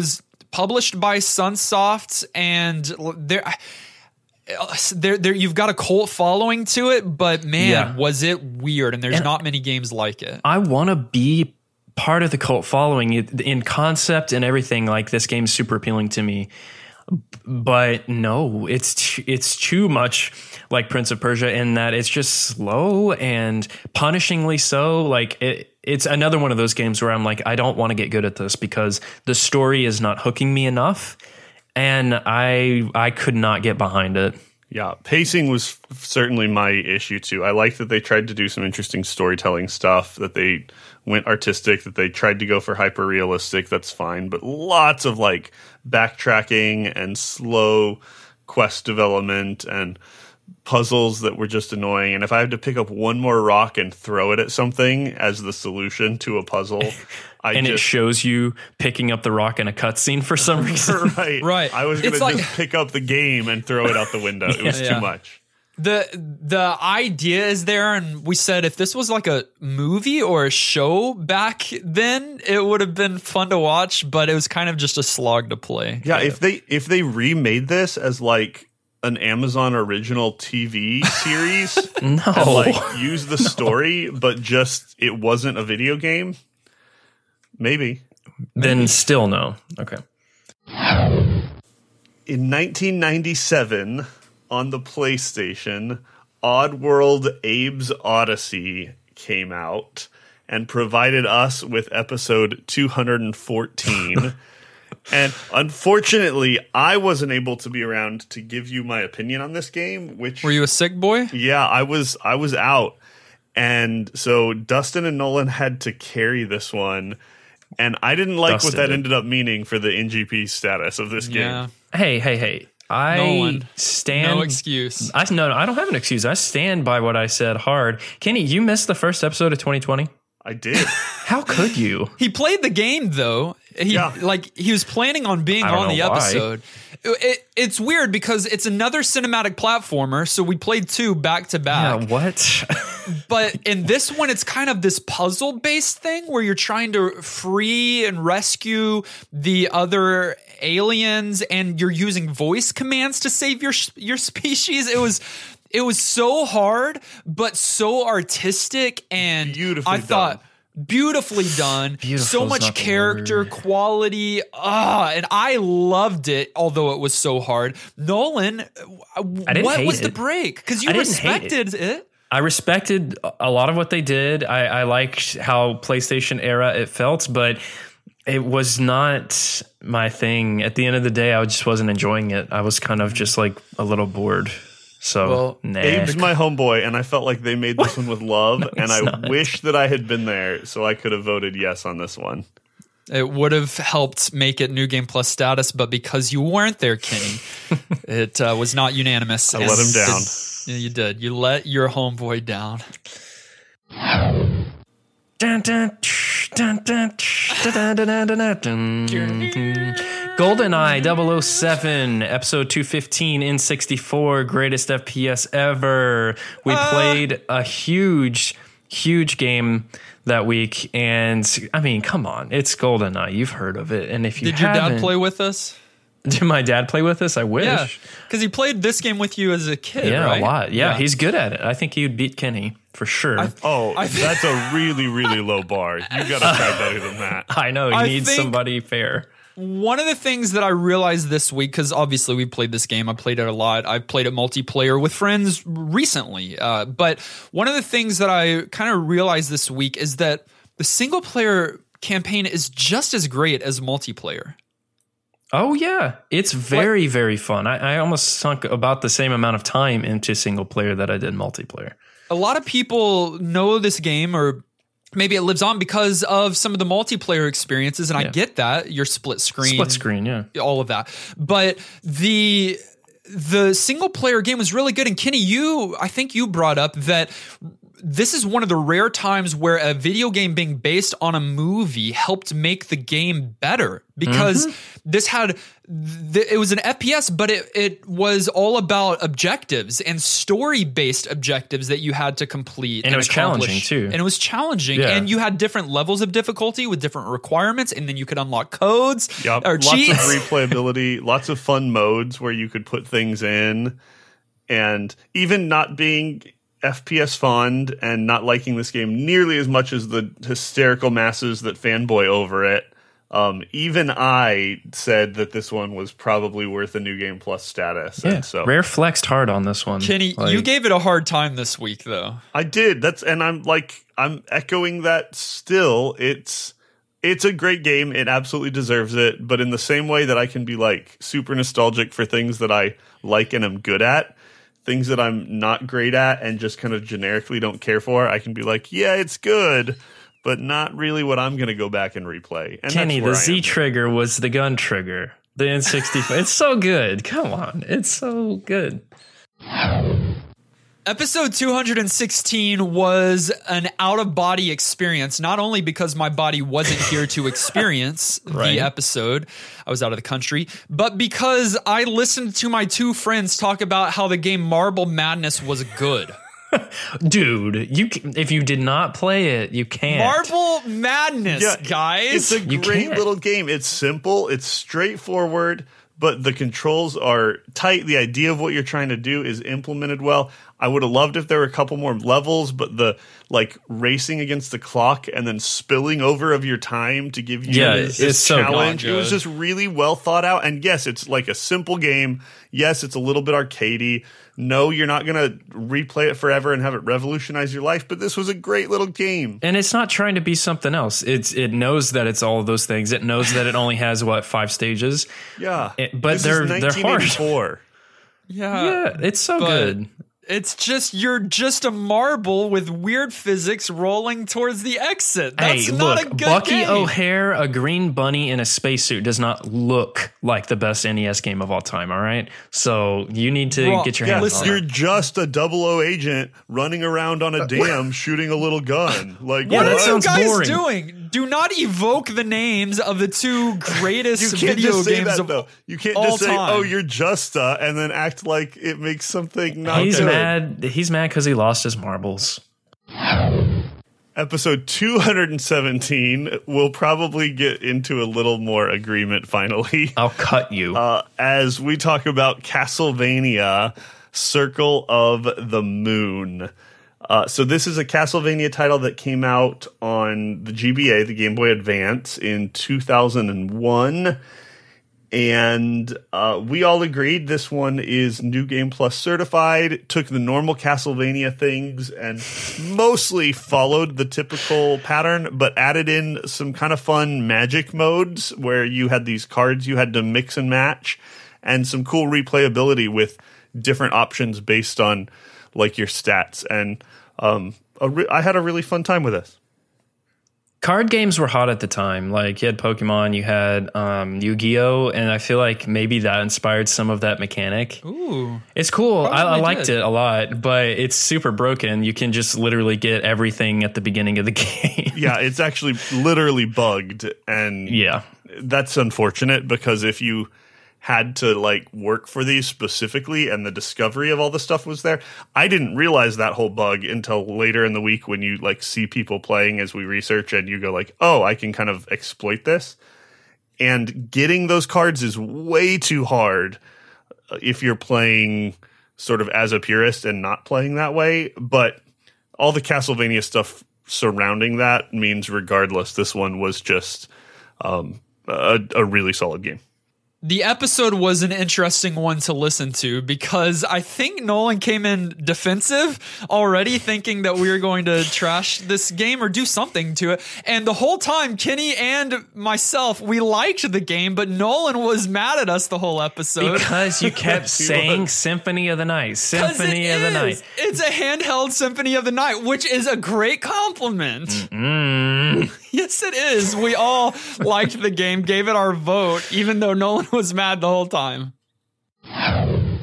published by Sunsoft, and there, there, there. You've got a cult following to it, but man, Yeah. was it weird? And there's And not many games like it. I want to be part of the cult following in concept and everything. Like, this game's super appealing to me. But no, it's t- it's too much like Prince of Persia in that it's just slow and punishingly so. Like, it, it's another one of those games where I'm like, I don't want to get good at this because the story is not hooking me enough, and I I could not get behind it. Yeah, pacing was f- certainly my issue too. I liked that they tried to do some interesting storytelling stuff, that they went artistic, that they tried to go for hyper realistic. That's fine, but lots of like backtracking and slow quest development and puzzles that were just annoying. And if I had to pick up one more rock and throw it at something as the solution to a puzzle, I And just, it shows you picking up the rock in a cutscene for some reason. right, Right. I was going It's to like- just pick up the game and throw it out the window. It was Yeah. too much. The the idea is there, and we said if this was like a movie or a show back then, it would have been fun to watch, but it was kind of just a slog to play. Yeah, if they if they remade this as like an Amazon original T V series No. and like use the story, but just it wasn't a video game, maybe. Then still no. Okay. In nineteen ninety-seven, on the PlayStation, Oddworld Abe's Odyssey came out and provided us with episode two hundred fourteen. And unfortunately, I wasn't able to be around to give you my opinion on this game, which Were you a sick boy? yeah, I was I was out. And so Dustin and Nolan had to carry this one. And I didn't like Dustin what that did. ended up meaning for the N G P status of this game. Yeah. Hey, hey, hey. I Nolan, stand. No excuse. I no, no, I don't have an excuse. I stand by what I said hard. Kenny, you missed the first episode of twenty twenty. I did. How could you? He played the game though. He Yeah. like he was planning on being I don't on the know why. episode. It, it- it's weird because it's another cinematic platformer, so we played two back to back. Yeah, what? But in this one, it's kind of this puzzle based thing where you're trying to free and rescue the other aliens, and you're using voice commands to save your your species. It was it was so hard, but so artistic, and Beautifully I done. thought beautifully done. Beautiful So is much not the character word. quality. Ah, and I loved it, although it was so hard. Nolan, I didn't what hate was the it. break? Because you I didn't hate it. respected it. I respected a lot of what they did. I, I liked how PlayStation era it felt, but it was not my thing. At the end of the day, I just wasn't enjoying it. I was kind of just like a little bored. So, Well, nah. Abe's my homeboy, and I felt like they made this one with love, and I not. wish that I had been there so I could have voted yes on this one. It would have helped make it New Game Plus status, but because you weren't there, Kenny, it uh, was not unanimous. I let him down. Yeah, you did. You let your homeboy down. Dun, dun, tsh, dun, dun, tsh, dun, dun, dun, dun, dun, dun, dun. GoldenEye double oh seven, episode two fifteen, N sixty-four, greatest F P S ever. We Uh. played a huge, huge game that week, and I mean, come on, it's GoldenEye. You've heard of it, and if you Did your dad haven't- play with us? Did my dad play with us? I wish. Yeah, because he played this game with you as a kid, Yeah, right? a lot. Yeah, he's good at it. I think he would beat Kenny for sure. I, Oh, I thi- that's a really, really low bar. You got to try better than that. know he I needs think- somebody fair. One of the things that I realized this week, because obviously we played this game, I played it a lot. I played it multiplayer with friends recently. Uh, but one of the things that I kind of realized this week is that the single player campaign is just as great as multiplayer. Oh yeah, it's very very fun. I, I almost sunk about the same amount of time into single player that I did multiplayer. A lot of people know this game, or maybe it lives on because of some of the multiplayer experiences, and I Yeah. get that. Your split screen, Split screen, yeah. all of that. But the the single player game was really good. And Kenny, you I think you brought up that this is one of the rare times where a video game being based on a movie helped make the game better, because mm-hmm. this had th- it was an F P S, but it it was all about objectives and story based objectives that you had to complete, and, and it was accomplish. challenging too. And it was challenging, yeah. and you had different levels of difficulty with different requirements, and then you could unlock codes yep. or lots cheats. of replayability, lots of fun modes where you could put things in, and even not being F P S fond and not liking this game nearly as much as the hysterical masses that fanboy over it, um, even I said that this one was probably worth a New Game Plus status. Yeah, and so Rare flexed hard on this one. Kenny, like, you gave it a hard time this week, though. I did. That's and I'm like I'm echoing that still. It's it's a great game. It absolutely deserves it. But in the same way that I can be like super nostalgic for things that I like and am good at, things that I'm not great at and just kind of generically don't care for, I can be like, yeah, it's good, but not really what I'm going to go back and replay. And Kenny, the Z am. trigger was the gun trigger. The N sixty-four. It's so good. Come on. It's so good. Episode two hundred sixteen was an out-of-body experience, not only because my body wasn't here to experience right. the episode, I was out of the country, but because I listened to my two friends talk about how the game Marble Madness was good. Dude, you if you did not play it, you can't. Marble Madness, yeah, guys. It's a You great can't. little game. It's simple. It's straightforward, but the controls are tight. The idea of what you're trying to do is implemented well. I would have loved if there were a couple more levels, but the like racing against the clock and then spilling over of your time to give you Yeah, this it's so challenge. good. It was just really well thought out. And yes, it's like a simple game. Yes, it's a little bit arcadey. No, you're not going to replay it forever and have it revolutionize your life, but this was a great little game. And it's not trying to be something else. It's it knows that it's all of those things. It knows that it only has what five stages. Yeah, It- but this they're is they're hard. nineteen eighty-four. Yeah. Yeah, it's so but- good. It's just, you're just a marble with weird physics rolling towards the exit. That's Hey, not look, a good Bucky game. O'Hare, a green bunny in a spacesuit, does not look like the best N E S game of all time, all right? So you need to Wrong. get your Yeah, hands listen, on you're it. just a double O agent running around on a dam shooting a little gun. Like, Yeah, What that are you sounds guys boring. doing? Do not evoke the names of the two greatest you can't video just say games that of though. You can't all just say, time. "Oh, you're Justa," and then act like it makes something not He's good. mad. He's mad because he lost his marbles. Episode two hundred seventeen. We'll probably get into a little more agreement finally. I'll cut you. Uh, as we talk about Castlevania Circle of the Moon. Uh, so this is a Castlevania title that came out on the G B A, the Game Boy Advance, in two thousand one. And uh, we all agreed this one is New Game Plus certified, took the normal Castlevania things and mostly followed the typical pattern, but added in some kind of fun magic modes where you had these cards you had to mix and match, and some cool replayability with different options based on like your stats. And um, a re- I had a really fun time with this. Card games were hot at the time. Like, you had Pokemon, you had um, Yu-Gi-Oh!, and I feel like maybe that inspired some of that mechanic. Ooh. It's cool. I, I Probably liked did. it a lot, but it's super broken. You can just literally get everything at the beginning of the game. Yeah, it's actually literally bugged, and Yeah. that's unfortunate because if you had to like work for these specifically and the discovery of all the stuff was there, I didn't realize that whole bug until later in the week when you like see people playing as we research and you go like, oh, I can kind of exploit this. And getting those cards is way too hard if you're playing sort of as a purist and not playing that way. But all the Castlevania stuff surrounding that means regardless, this one was just um, a, a really solid game. The episode was an interesting one to listen to because I think Nolan came in defensive already, thinking that we were going to trash this game or do something to it. And the whole time, Kenny and myself, we liked the game, but Nolan was mad at us the whole episode. Because you kept He saying was. Symphony of the Night, 'Cause Symphony it of the is. Night. It's a handheld Symphony of the Night, which is a great compliment. Mm. Yes, it is. We all liked the game, gave it our vote, even though Nolan was mad the whole time.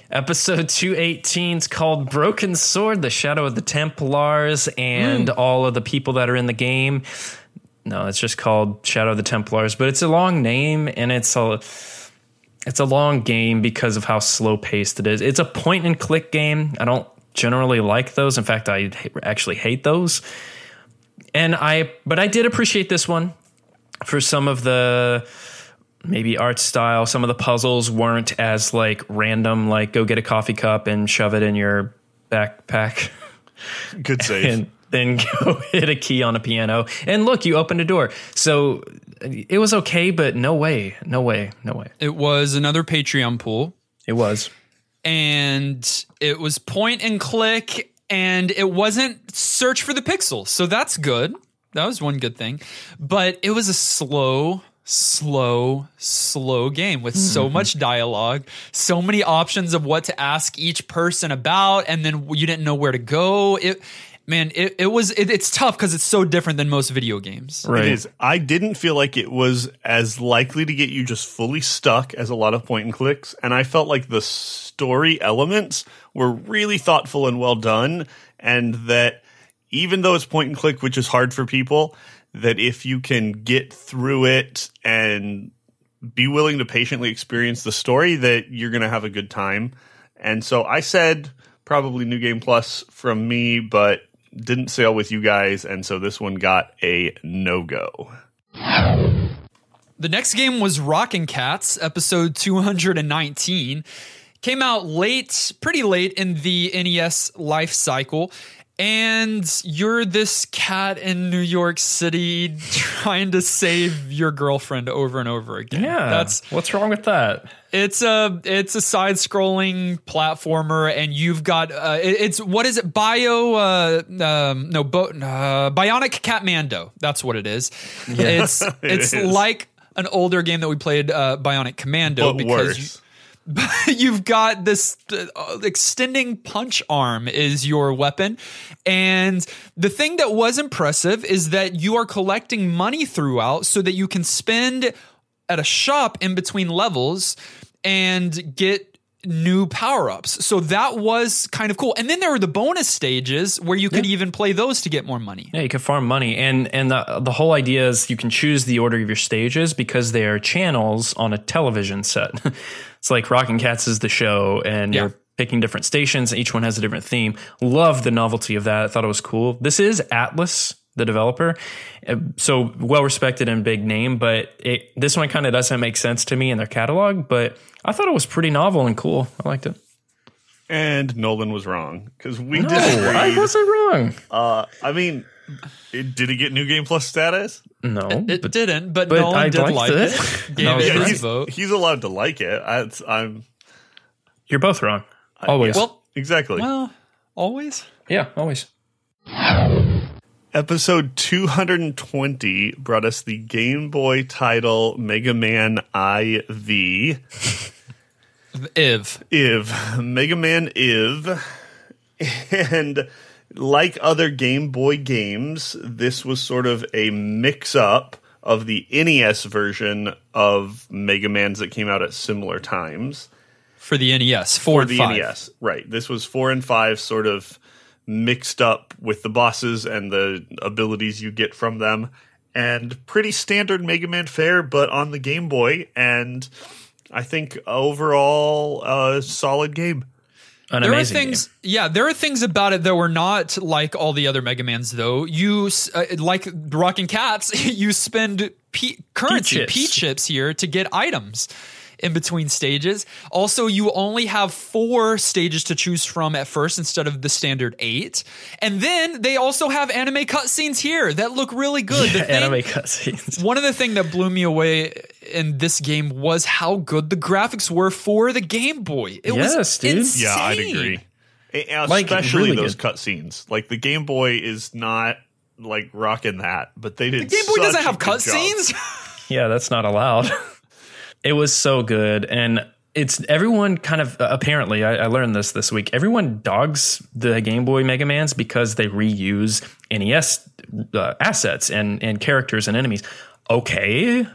Episode two eighteen is called Broken Sword, the Shadow of the Templars, and mm. all of the people that are in the game. No, it's just called Shadow of the Templars, but it's a long name, and it's a it's a long game because of how slow paced it is. It's a point and click game. I don't generally like those. In fact, I actually hate those. And I, but I did appreciate this one for some of the maybe art style. Some of the puzzles weren't as like random, like go get a coffee cup and shove it in your backpack. Good save. And then go hit a key on a piano. And look, you opened a door. So it was okay, but no way, no way, no way. It was another Patreon pool. It was. And it was point and click, and it wasn't search for the pixel. So that's good. That was one good thing. But it was a slow, slow, slow game with so much dialogue, so many options of what to ask each person about, and then you didn't know where to go. It, man, it, it was it, it's tough because it's so different than most video games. Right. It is. I didn't feel like it was as likely to get you just fully stuck as a lot of point and clicks, and I felt like the story elements were really thoughtful and well done, and that even though it's point and click, which is hard for people, that if you can get through it and be willing to patiently experience the story, that you're going to have a good time. And so I said probably New Game Plus from me, but didn't sail with you guys, and so this one got a no-go. The next game was Rockin' Cats, episode two nineteen. Came out late, pretty late in the N E S life cycle. And you're this cat in New York City trying to save your girlfriend over and over again. Yeah, that's what's wrong with that? It's a it's a side-scrolling platformer, and you've got uh, it, it's what is it? Bio uh, um, no bo- uh, Bionic Catmando. That's what it is. Yeah. It's it it's is. like an older game that we played, uh, Bionic Commando, but because. Worse. You, You've got this uh, extending punch arm is your weapon. And the thing that was impressive is that you are collecting money throughout so that you can spend at a shop in between levels and get new power-ups. So that was kind of cool. And then there were the bonus stages where you could yeah. even play those to get more money. Yeah, you could farm money. And and the, the whole idea is you can choose the order of your stages because they are channels on a television set. It's like Rockin' Cats is the show, and yeah. you're picking different stations. Each one has a different theme. Love the novelty of that. I thought it was cool. This is Atlas, the developer, so well respected and big name, but it, this one kind of doesn't make sense to me in their catalog, but I thought it was pretty novel and cool. I liked it. And Nolan was wrong because we no, disagreed. I wasn't wrong. Uh, I mean, it, did it get New Game Plus status? No, it, it but, didn't. But, but Nolan I did like it. it. Gave no, it yeah, his he's, vote. He's allowed to like it. I, I'm. You're both wrong. Always. I, yeah, well, exactly. Well, always. Yeah, always. Episode two twenty brought us the Game Boy title Mega Man I V. I V. I V. Mega Man I V. And like other Game Boy games, this was sort of a mix-up of the N E S version of Mega Mans that came out at similar times. For the N E S, four For and the five. N E S, right. This was four and five sort of mixed up with the bosses and the abilities you get from them. And pretty standard Mega Man fare, but on the Game Boy. And I think overall, a uh, solid game. An there are amazing things, game. yeah, there are things about it that were not like all the other Mega Mans, though. You, uh, like Rockin' Cats, you spend P- currency, P-chips. P-chips here to get items in between stages. Also, you only have four stages to choose from at first instead of the standard eight. And then they also have anime cutscenes here that look really good. Yeah, the thing, anime cutscenes. One of the things that blew me away in this game was how good the graphics were for the Game Boy. It yes, was dude. insane. Yeah, I'd agree. Like, Especially really those good. cutscenes. Like, the Game Boy is not, like, rocking that, but they did The Game Boy such doesn't a have good job. cutscenes. Yeah, that's not allowed. It was so good. And it's everyone kind of, uh, apparently, I, I learned this this week. Everyone dogs the Game Boy Mega Mans because they reuse N E S uh, assets and, and characters and enemies. Okay,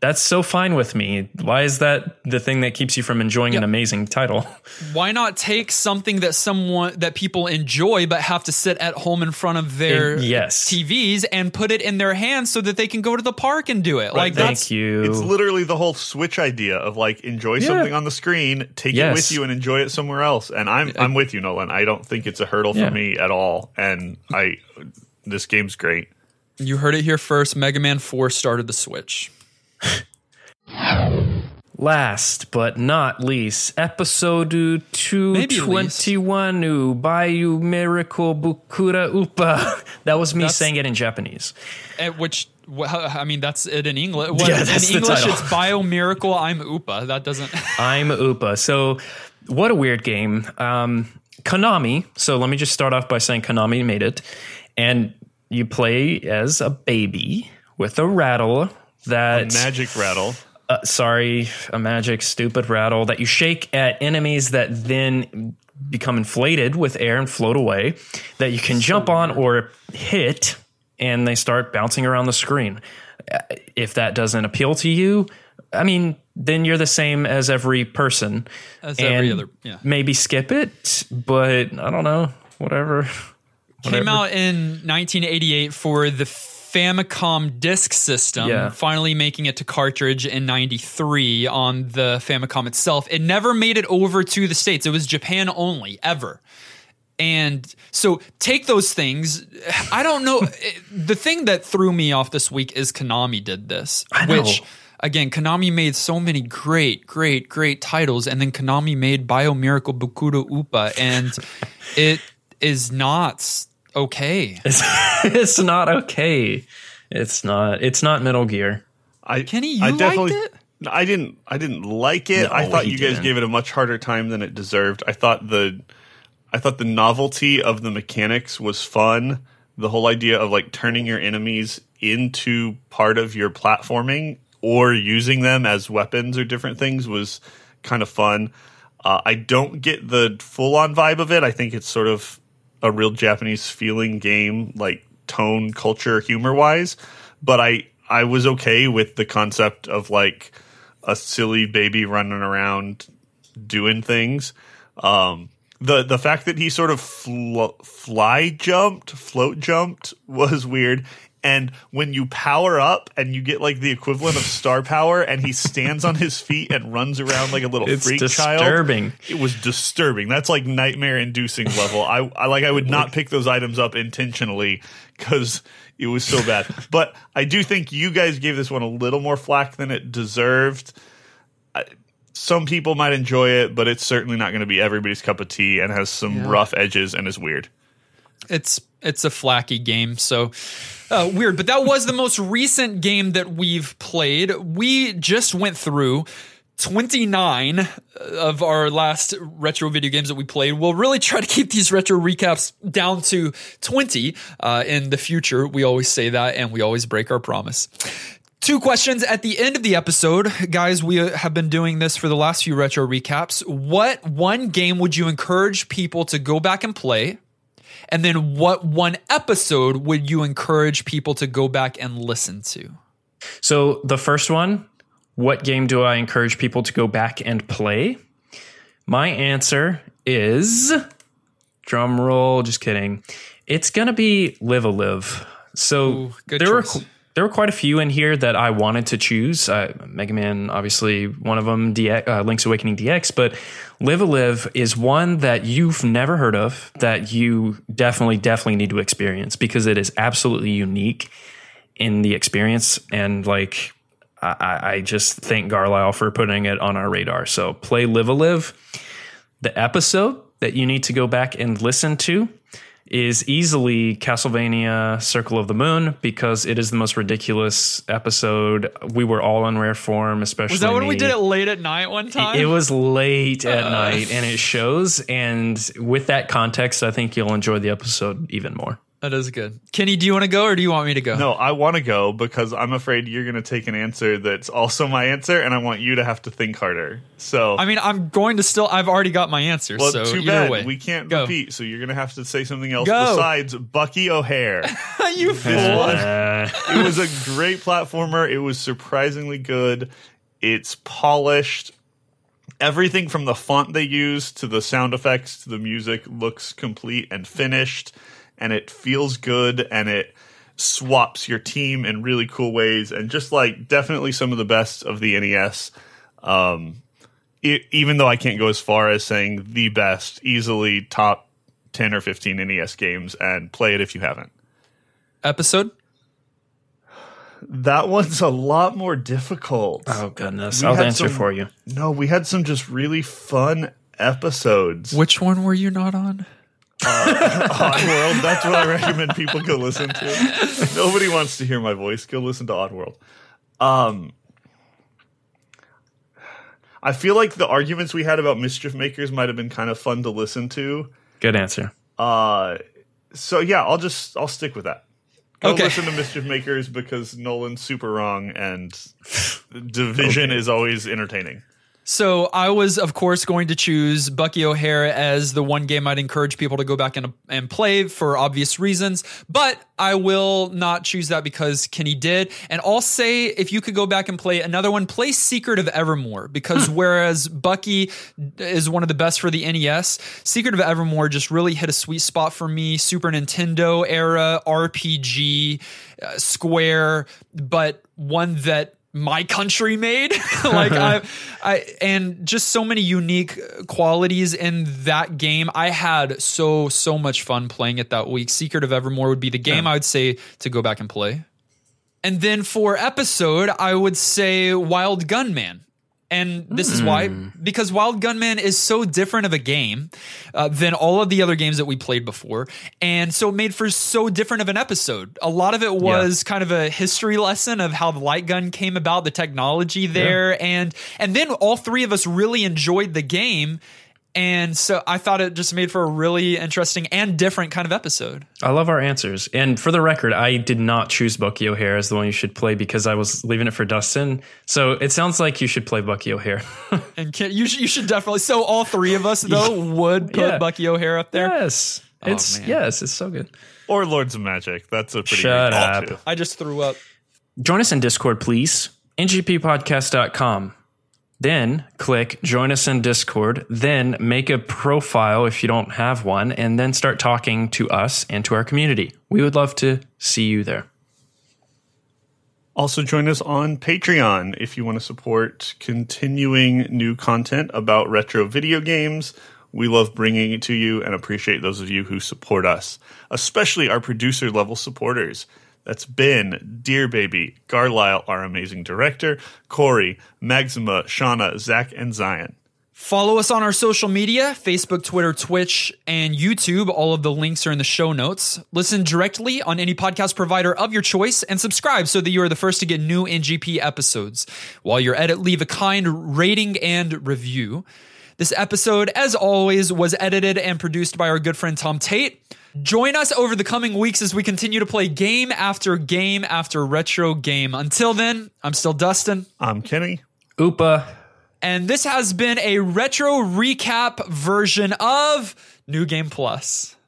That's so fine with me. Why is that the thing that keeps you from enjoying Yep. an amazing title? Why not take something that someone that people enjoy but have to sit at home in front of their And- yes. T Vs and put it in their hands so that they can go to the park and do it? Like Thank that's you. It's literally the whole Switch idea of like enjoy Yeah. something on the screen, take Yes. it with you, and enjoy it somewhere else. And I'm I'm with you, Nolan. I don't think it's a hurdle Yeah. for me at all. And I this game's great. you heard it here first. Mega Man four started the Switch. Last but not least, episode two twenty-one, Bayu Miracle Bukura Upa. That was me That's- saying it in Japanese. At which wh- I mean that's it in English. What, Yeah, that's in the English title. it's Bio Miracle. I'm Upa. That doesn't. I'm Upa. So, what a weird game. Um, Konami. So, let me just start off by saying Konami made it. And you play as a baby with a rattle that. Magic rattle. Uh, sorry, a magic stupid rattle that you shake at enemies that then become inflated with air and float away, that you can jump on or hit, and they start bouncing around the screen. Uh, If that doesn't appeal to you, I mean, then you're the same as every person. As and every other- yeah. Maybe skip it, but I don't know, whatever. Came Whatever. out in nineteen eighty-eight for the Famicom Disk System, Yeah. finally making it to cartridge in ninety-three on the Famicom itself. It never made it over to the States. It was Japan only, ever. And so take those things. I don't know. The thing that threw me off this week is Konami did this, I know. which again, Konami made so many great, great, great titles, and then Konami made Bio Miracle Bukuro Upa, and it is not okay. It's, it's not okay. It's not. It's not Metal Gear. I Kenny, you I liked definitely, it? I didn't. I didn't like it. No, I thought he you guys didn't. gave it a much harder time than it deserved. I thought the, I thought the novelty of the mechanics was fun. The whole idea of like turning your enemies into part of your platforming or using them as weapons or different things was kind of fun. Uh, I don't get the full on vibe of it. I think it's sort of a real Japanese feeling game, like tone, culture, humor wise. But I, I was okay with the concept of like a silly baby running around doing things. Um, the the fact that he sort of flo- fly jumped, float jumped was weird. And when you power up and you get like the equivalent of star power, and he stands on his feet and runs around like a little It's freak disturbing. child, it was disturbing. That's like nightmare-inducing level. I, I like I would not pick those items up intentionally because it was so bad. But I do think you guys gave this one a little more flack than it deserved. I, some people might enjoy it, but it's certainly not going to be everybody's cup of tea and has some Yeah. rough edges and is weird. It's it's a flacky game, so uh, weird. But that was the most recent game that we've played. We just went through twenty-nine of our last retro video games that we played. We'll really try to keep these retro recaps down to twenty uh, in the future. We always say that, and we always break our promise. Two questions at the end of the episode. Guys, we have been doing this for the last few retro recaps. What one game would you encourage people to go back and play? And then what one episode would you encourage people to go back and listen to? So the first one, what game do I encourage people to go back and play? My answer is, drum roll, just kidding. It's going to be Live a Live. So Ooh, good there were choice. there were quite a few in here that I wanted to choose. Uh, Mega Man, obviously one of them, D X, uh, Link's Awakening D X, but Live a Live is one that you've never heard of that you definitely, definitely need to experience because it is absolutely unique in the experience. And like, I, I just thank Garlisle for putting it on our radar. So play Live a Live. The episode that you need to go back and listen to is easily Castlevania Circle of the Moon because it is the most ridiculous episode. We were all in rare form, especially Was that when we me. did it late at night one time? It was late at Uh. night and it shows. And with that context, I think you'll enjoy the episode even more. That is good. Kenny, do you want to go or do you want me to go? No, I want to go because I'm afraid you're going to take an answer that's also my answer, and I want you to have to think harder. So, I mean, I'm going to still, I've already got my answer. well, so too either bad way. we can't Go. repeat. So you're going to have to say something else Go. besides Bucky O'Hare. You fool. Uh, It was a great platformer. It was surprisingly good. It's polished. Everything from the font they use to the sound effects to the music looks complete and finished, and it feels good, and it swaps your team in really cool ways, and just like definitely some of the best of the N E S. Um, it, even though I can't go as far as saying the best, easily top ten or fifteen N E S games, and play it if you haven't. Episode? That one's a lot more difficult. oh, goodness. We I'll had answer some- for you. No, we had some just really fun episodes. Which one were you not on? Oddworld, that's what I recommend people go listen to. Nobody wants to hear my voice. Go listen to Oddworld. Um, I feel like the arguments we had about Mischief Makers might have been kind of fun to listen to. Good answer. Uh, so yeah, I'll just I'll stick with that. Go Okay. listen to Mischief Makers because Nolan's super wrong and Division Okay. is always entertaining. So I was, of course, going to choose Bucky O'Hare as the one game I'd encourage people to go back and, and play for obvious reasons. But I will not choose that because Kenny did. And I'll say if you could go back and play another one, play Secret of Evermore. Because whereas Bucky is one of the best for the N E S, Secret of Evermore just really hit a sweet spot for me. Super Nintendo era, R P G, uh, Square, but one that my country made. like I, I, and just so many unique qualities in that game. I had so, so much fun playing it that week. Secret of Evermore would be the game Yeah. I would say to go back and play. And then for episode, I would say Wild Gunman. And this is why, because Wild Gunman is so different of a game uh, than all of the other games that we played before. And so it made for so different of an episode. A lot of it was kind of a history lesson of how the light gun came about, the technology there. And, and then all three of us really enjoyed the game. And so I thought it just made for a really interesting and different kind of episode. I love our answers. And for the record, I did not choose Bucky O'Hare as the one you should play because I was leaving it for Dustin. So it sounds like you should play Bucky O'Hare. And Ken, you should, you should definitely. So all three of us though would put Yeah. Bucky O'Hare up there. Yes. It's man. yes, it's so good. Or Lords of Magic. That's a pretty Shut good call, up. too. I just threw up. Join us in Discord, please. N G P podcast dot com. Then click join us in Discord, then make a profile if you don't have one, and then start talking to us and to our community. We would love to see you there. Also join us on Patreon if you want to support continuing new content about retro video games. We love bringing it to you and appreciate those of you who support us, especially our producer level supporters. That's Ben, Dear Baby, Garlisle, our amazing director, Corey, Maxima, Shauna, Zach, and Zion. Follow us on our social media, Facebook, Twitter, Twitch, and YouTube. All of the links are in the show notes. Listen directly on any podcast provider of your choice and subscribe so that you are the first to get new N G P episodes. While you're at it, leave a kind rating and review. This episode, as always, was edited and produced by our good friend Tom Tate. Join us over the coming weeks as we continue to play game after game after retro game. Until then, I'm still Dustin. I'm Kenny. Oopa. And this has been a retro recap version of New Game Plus.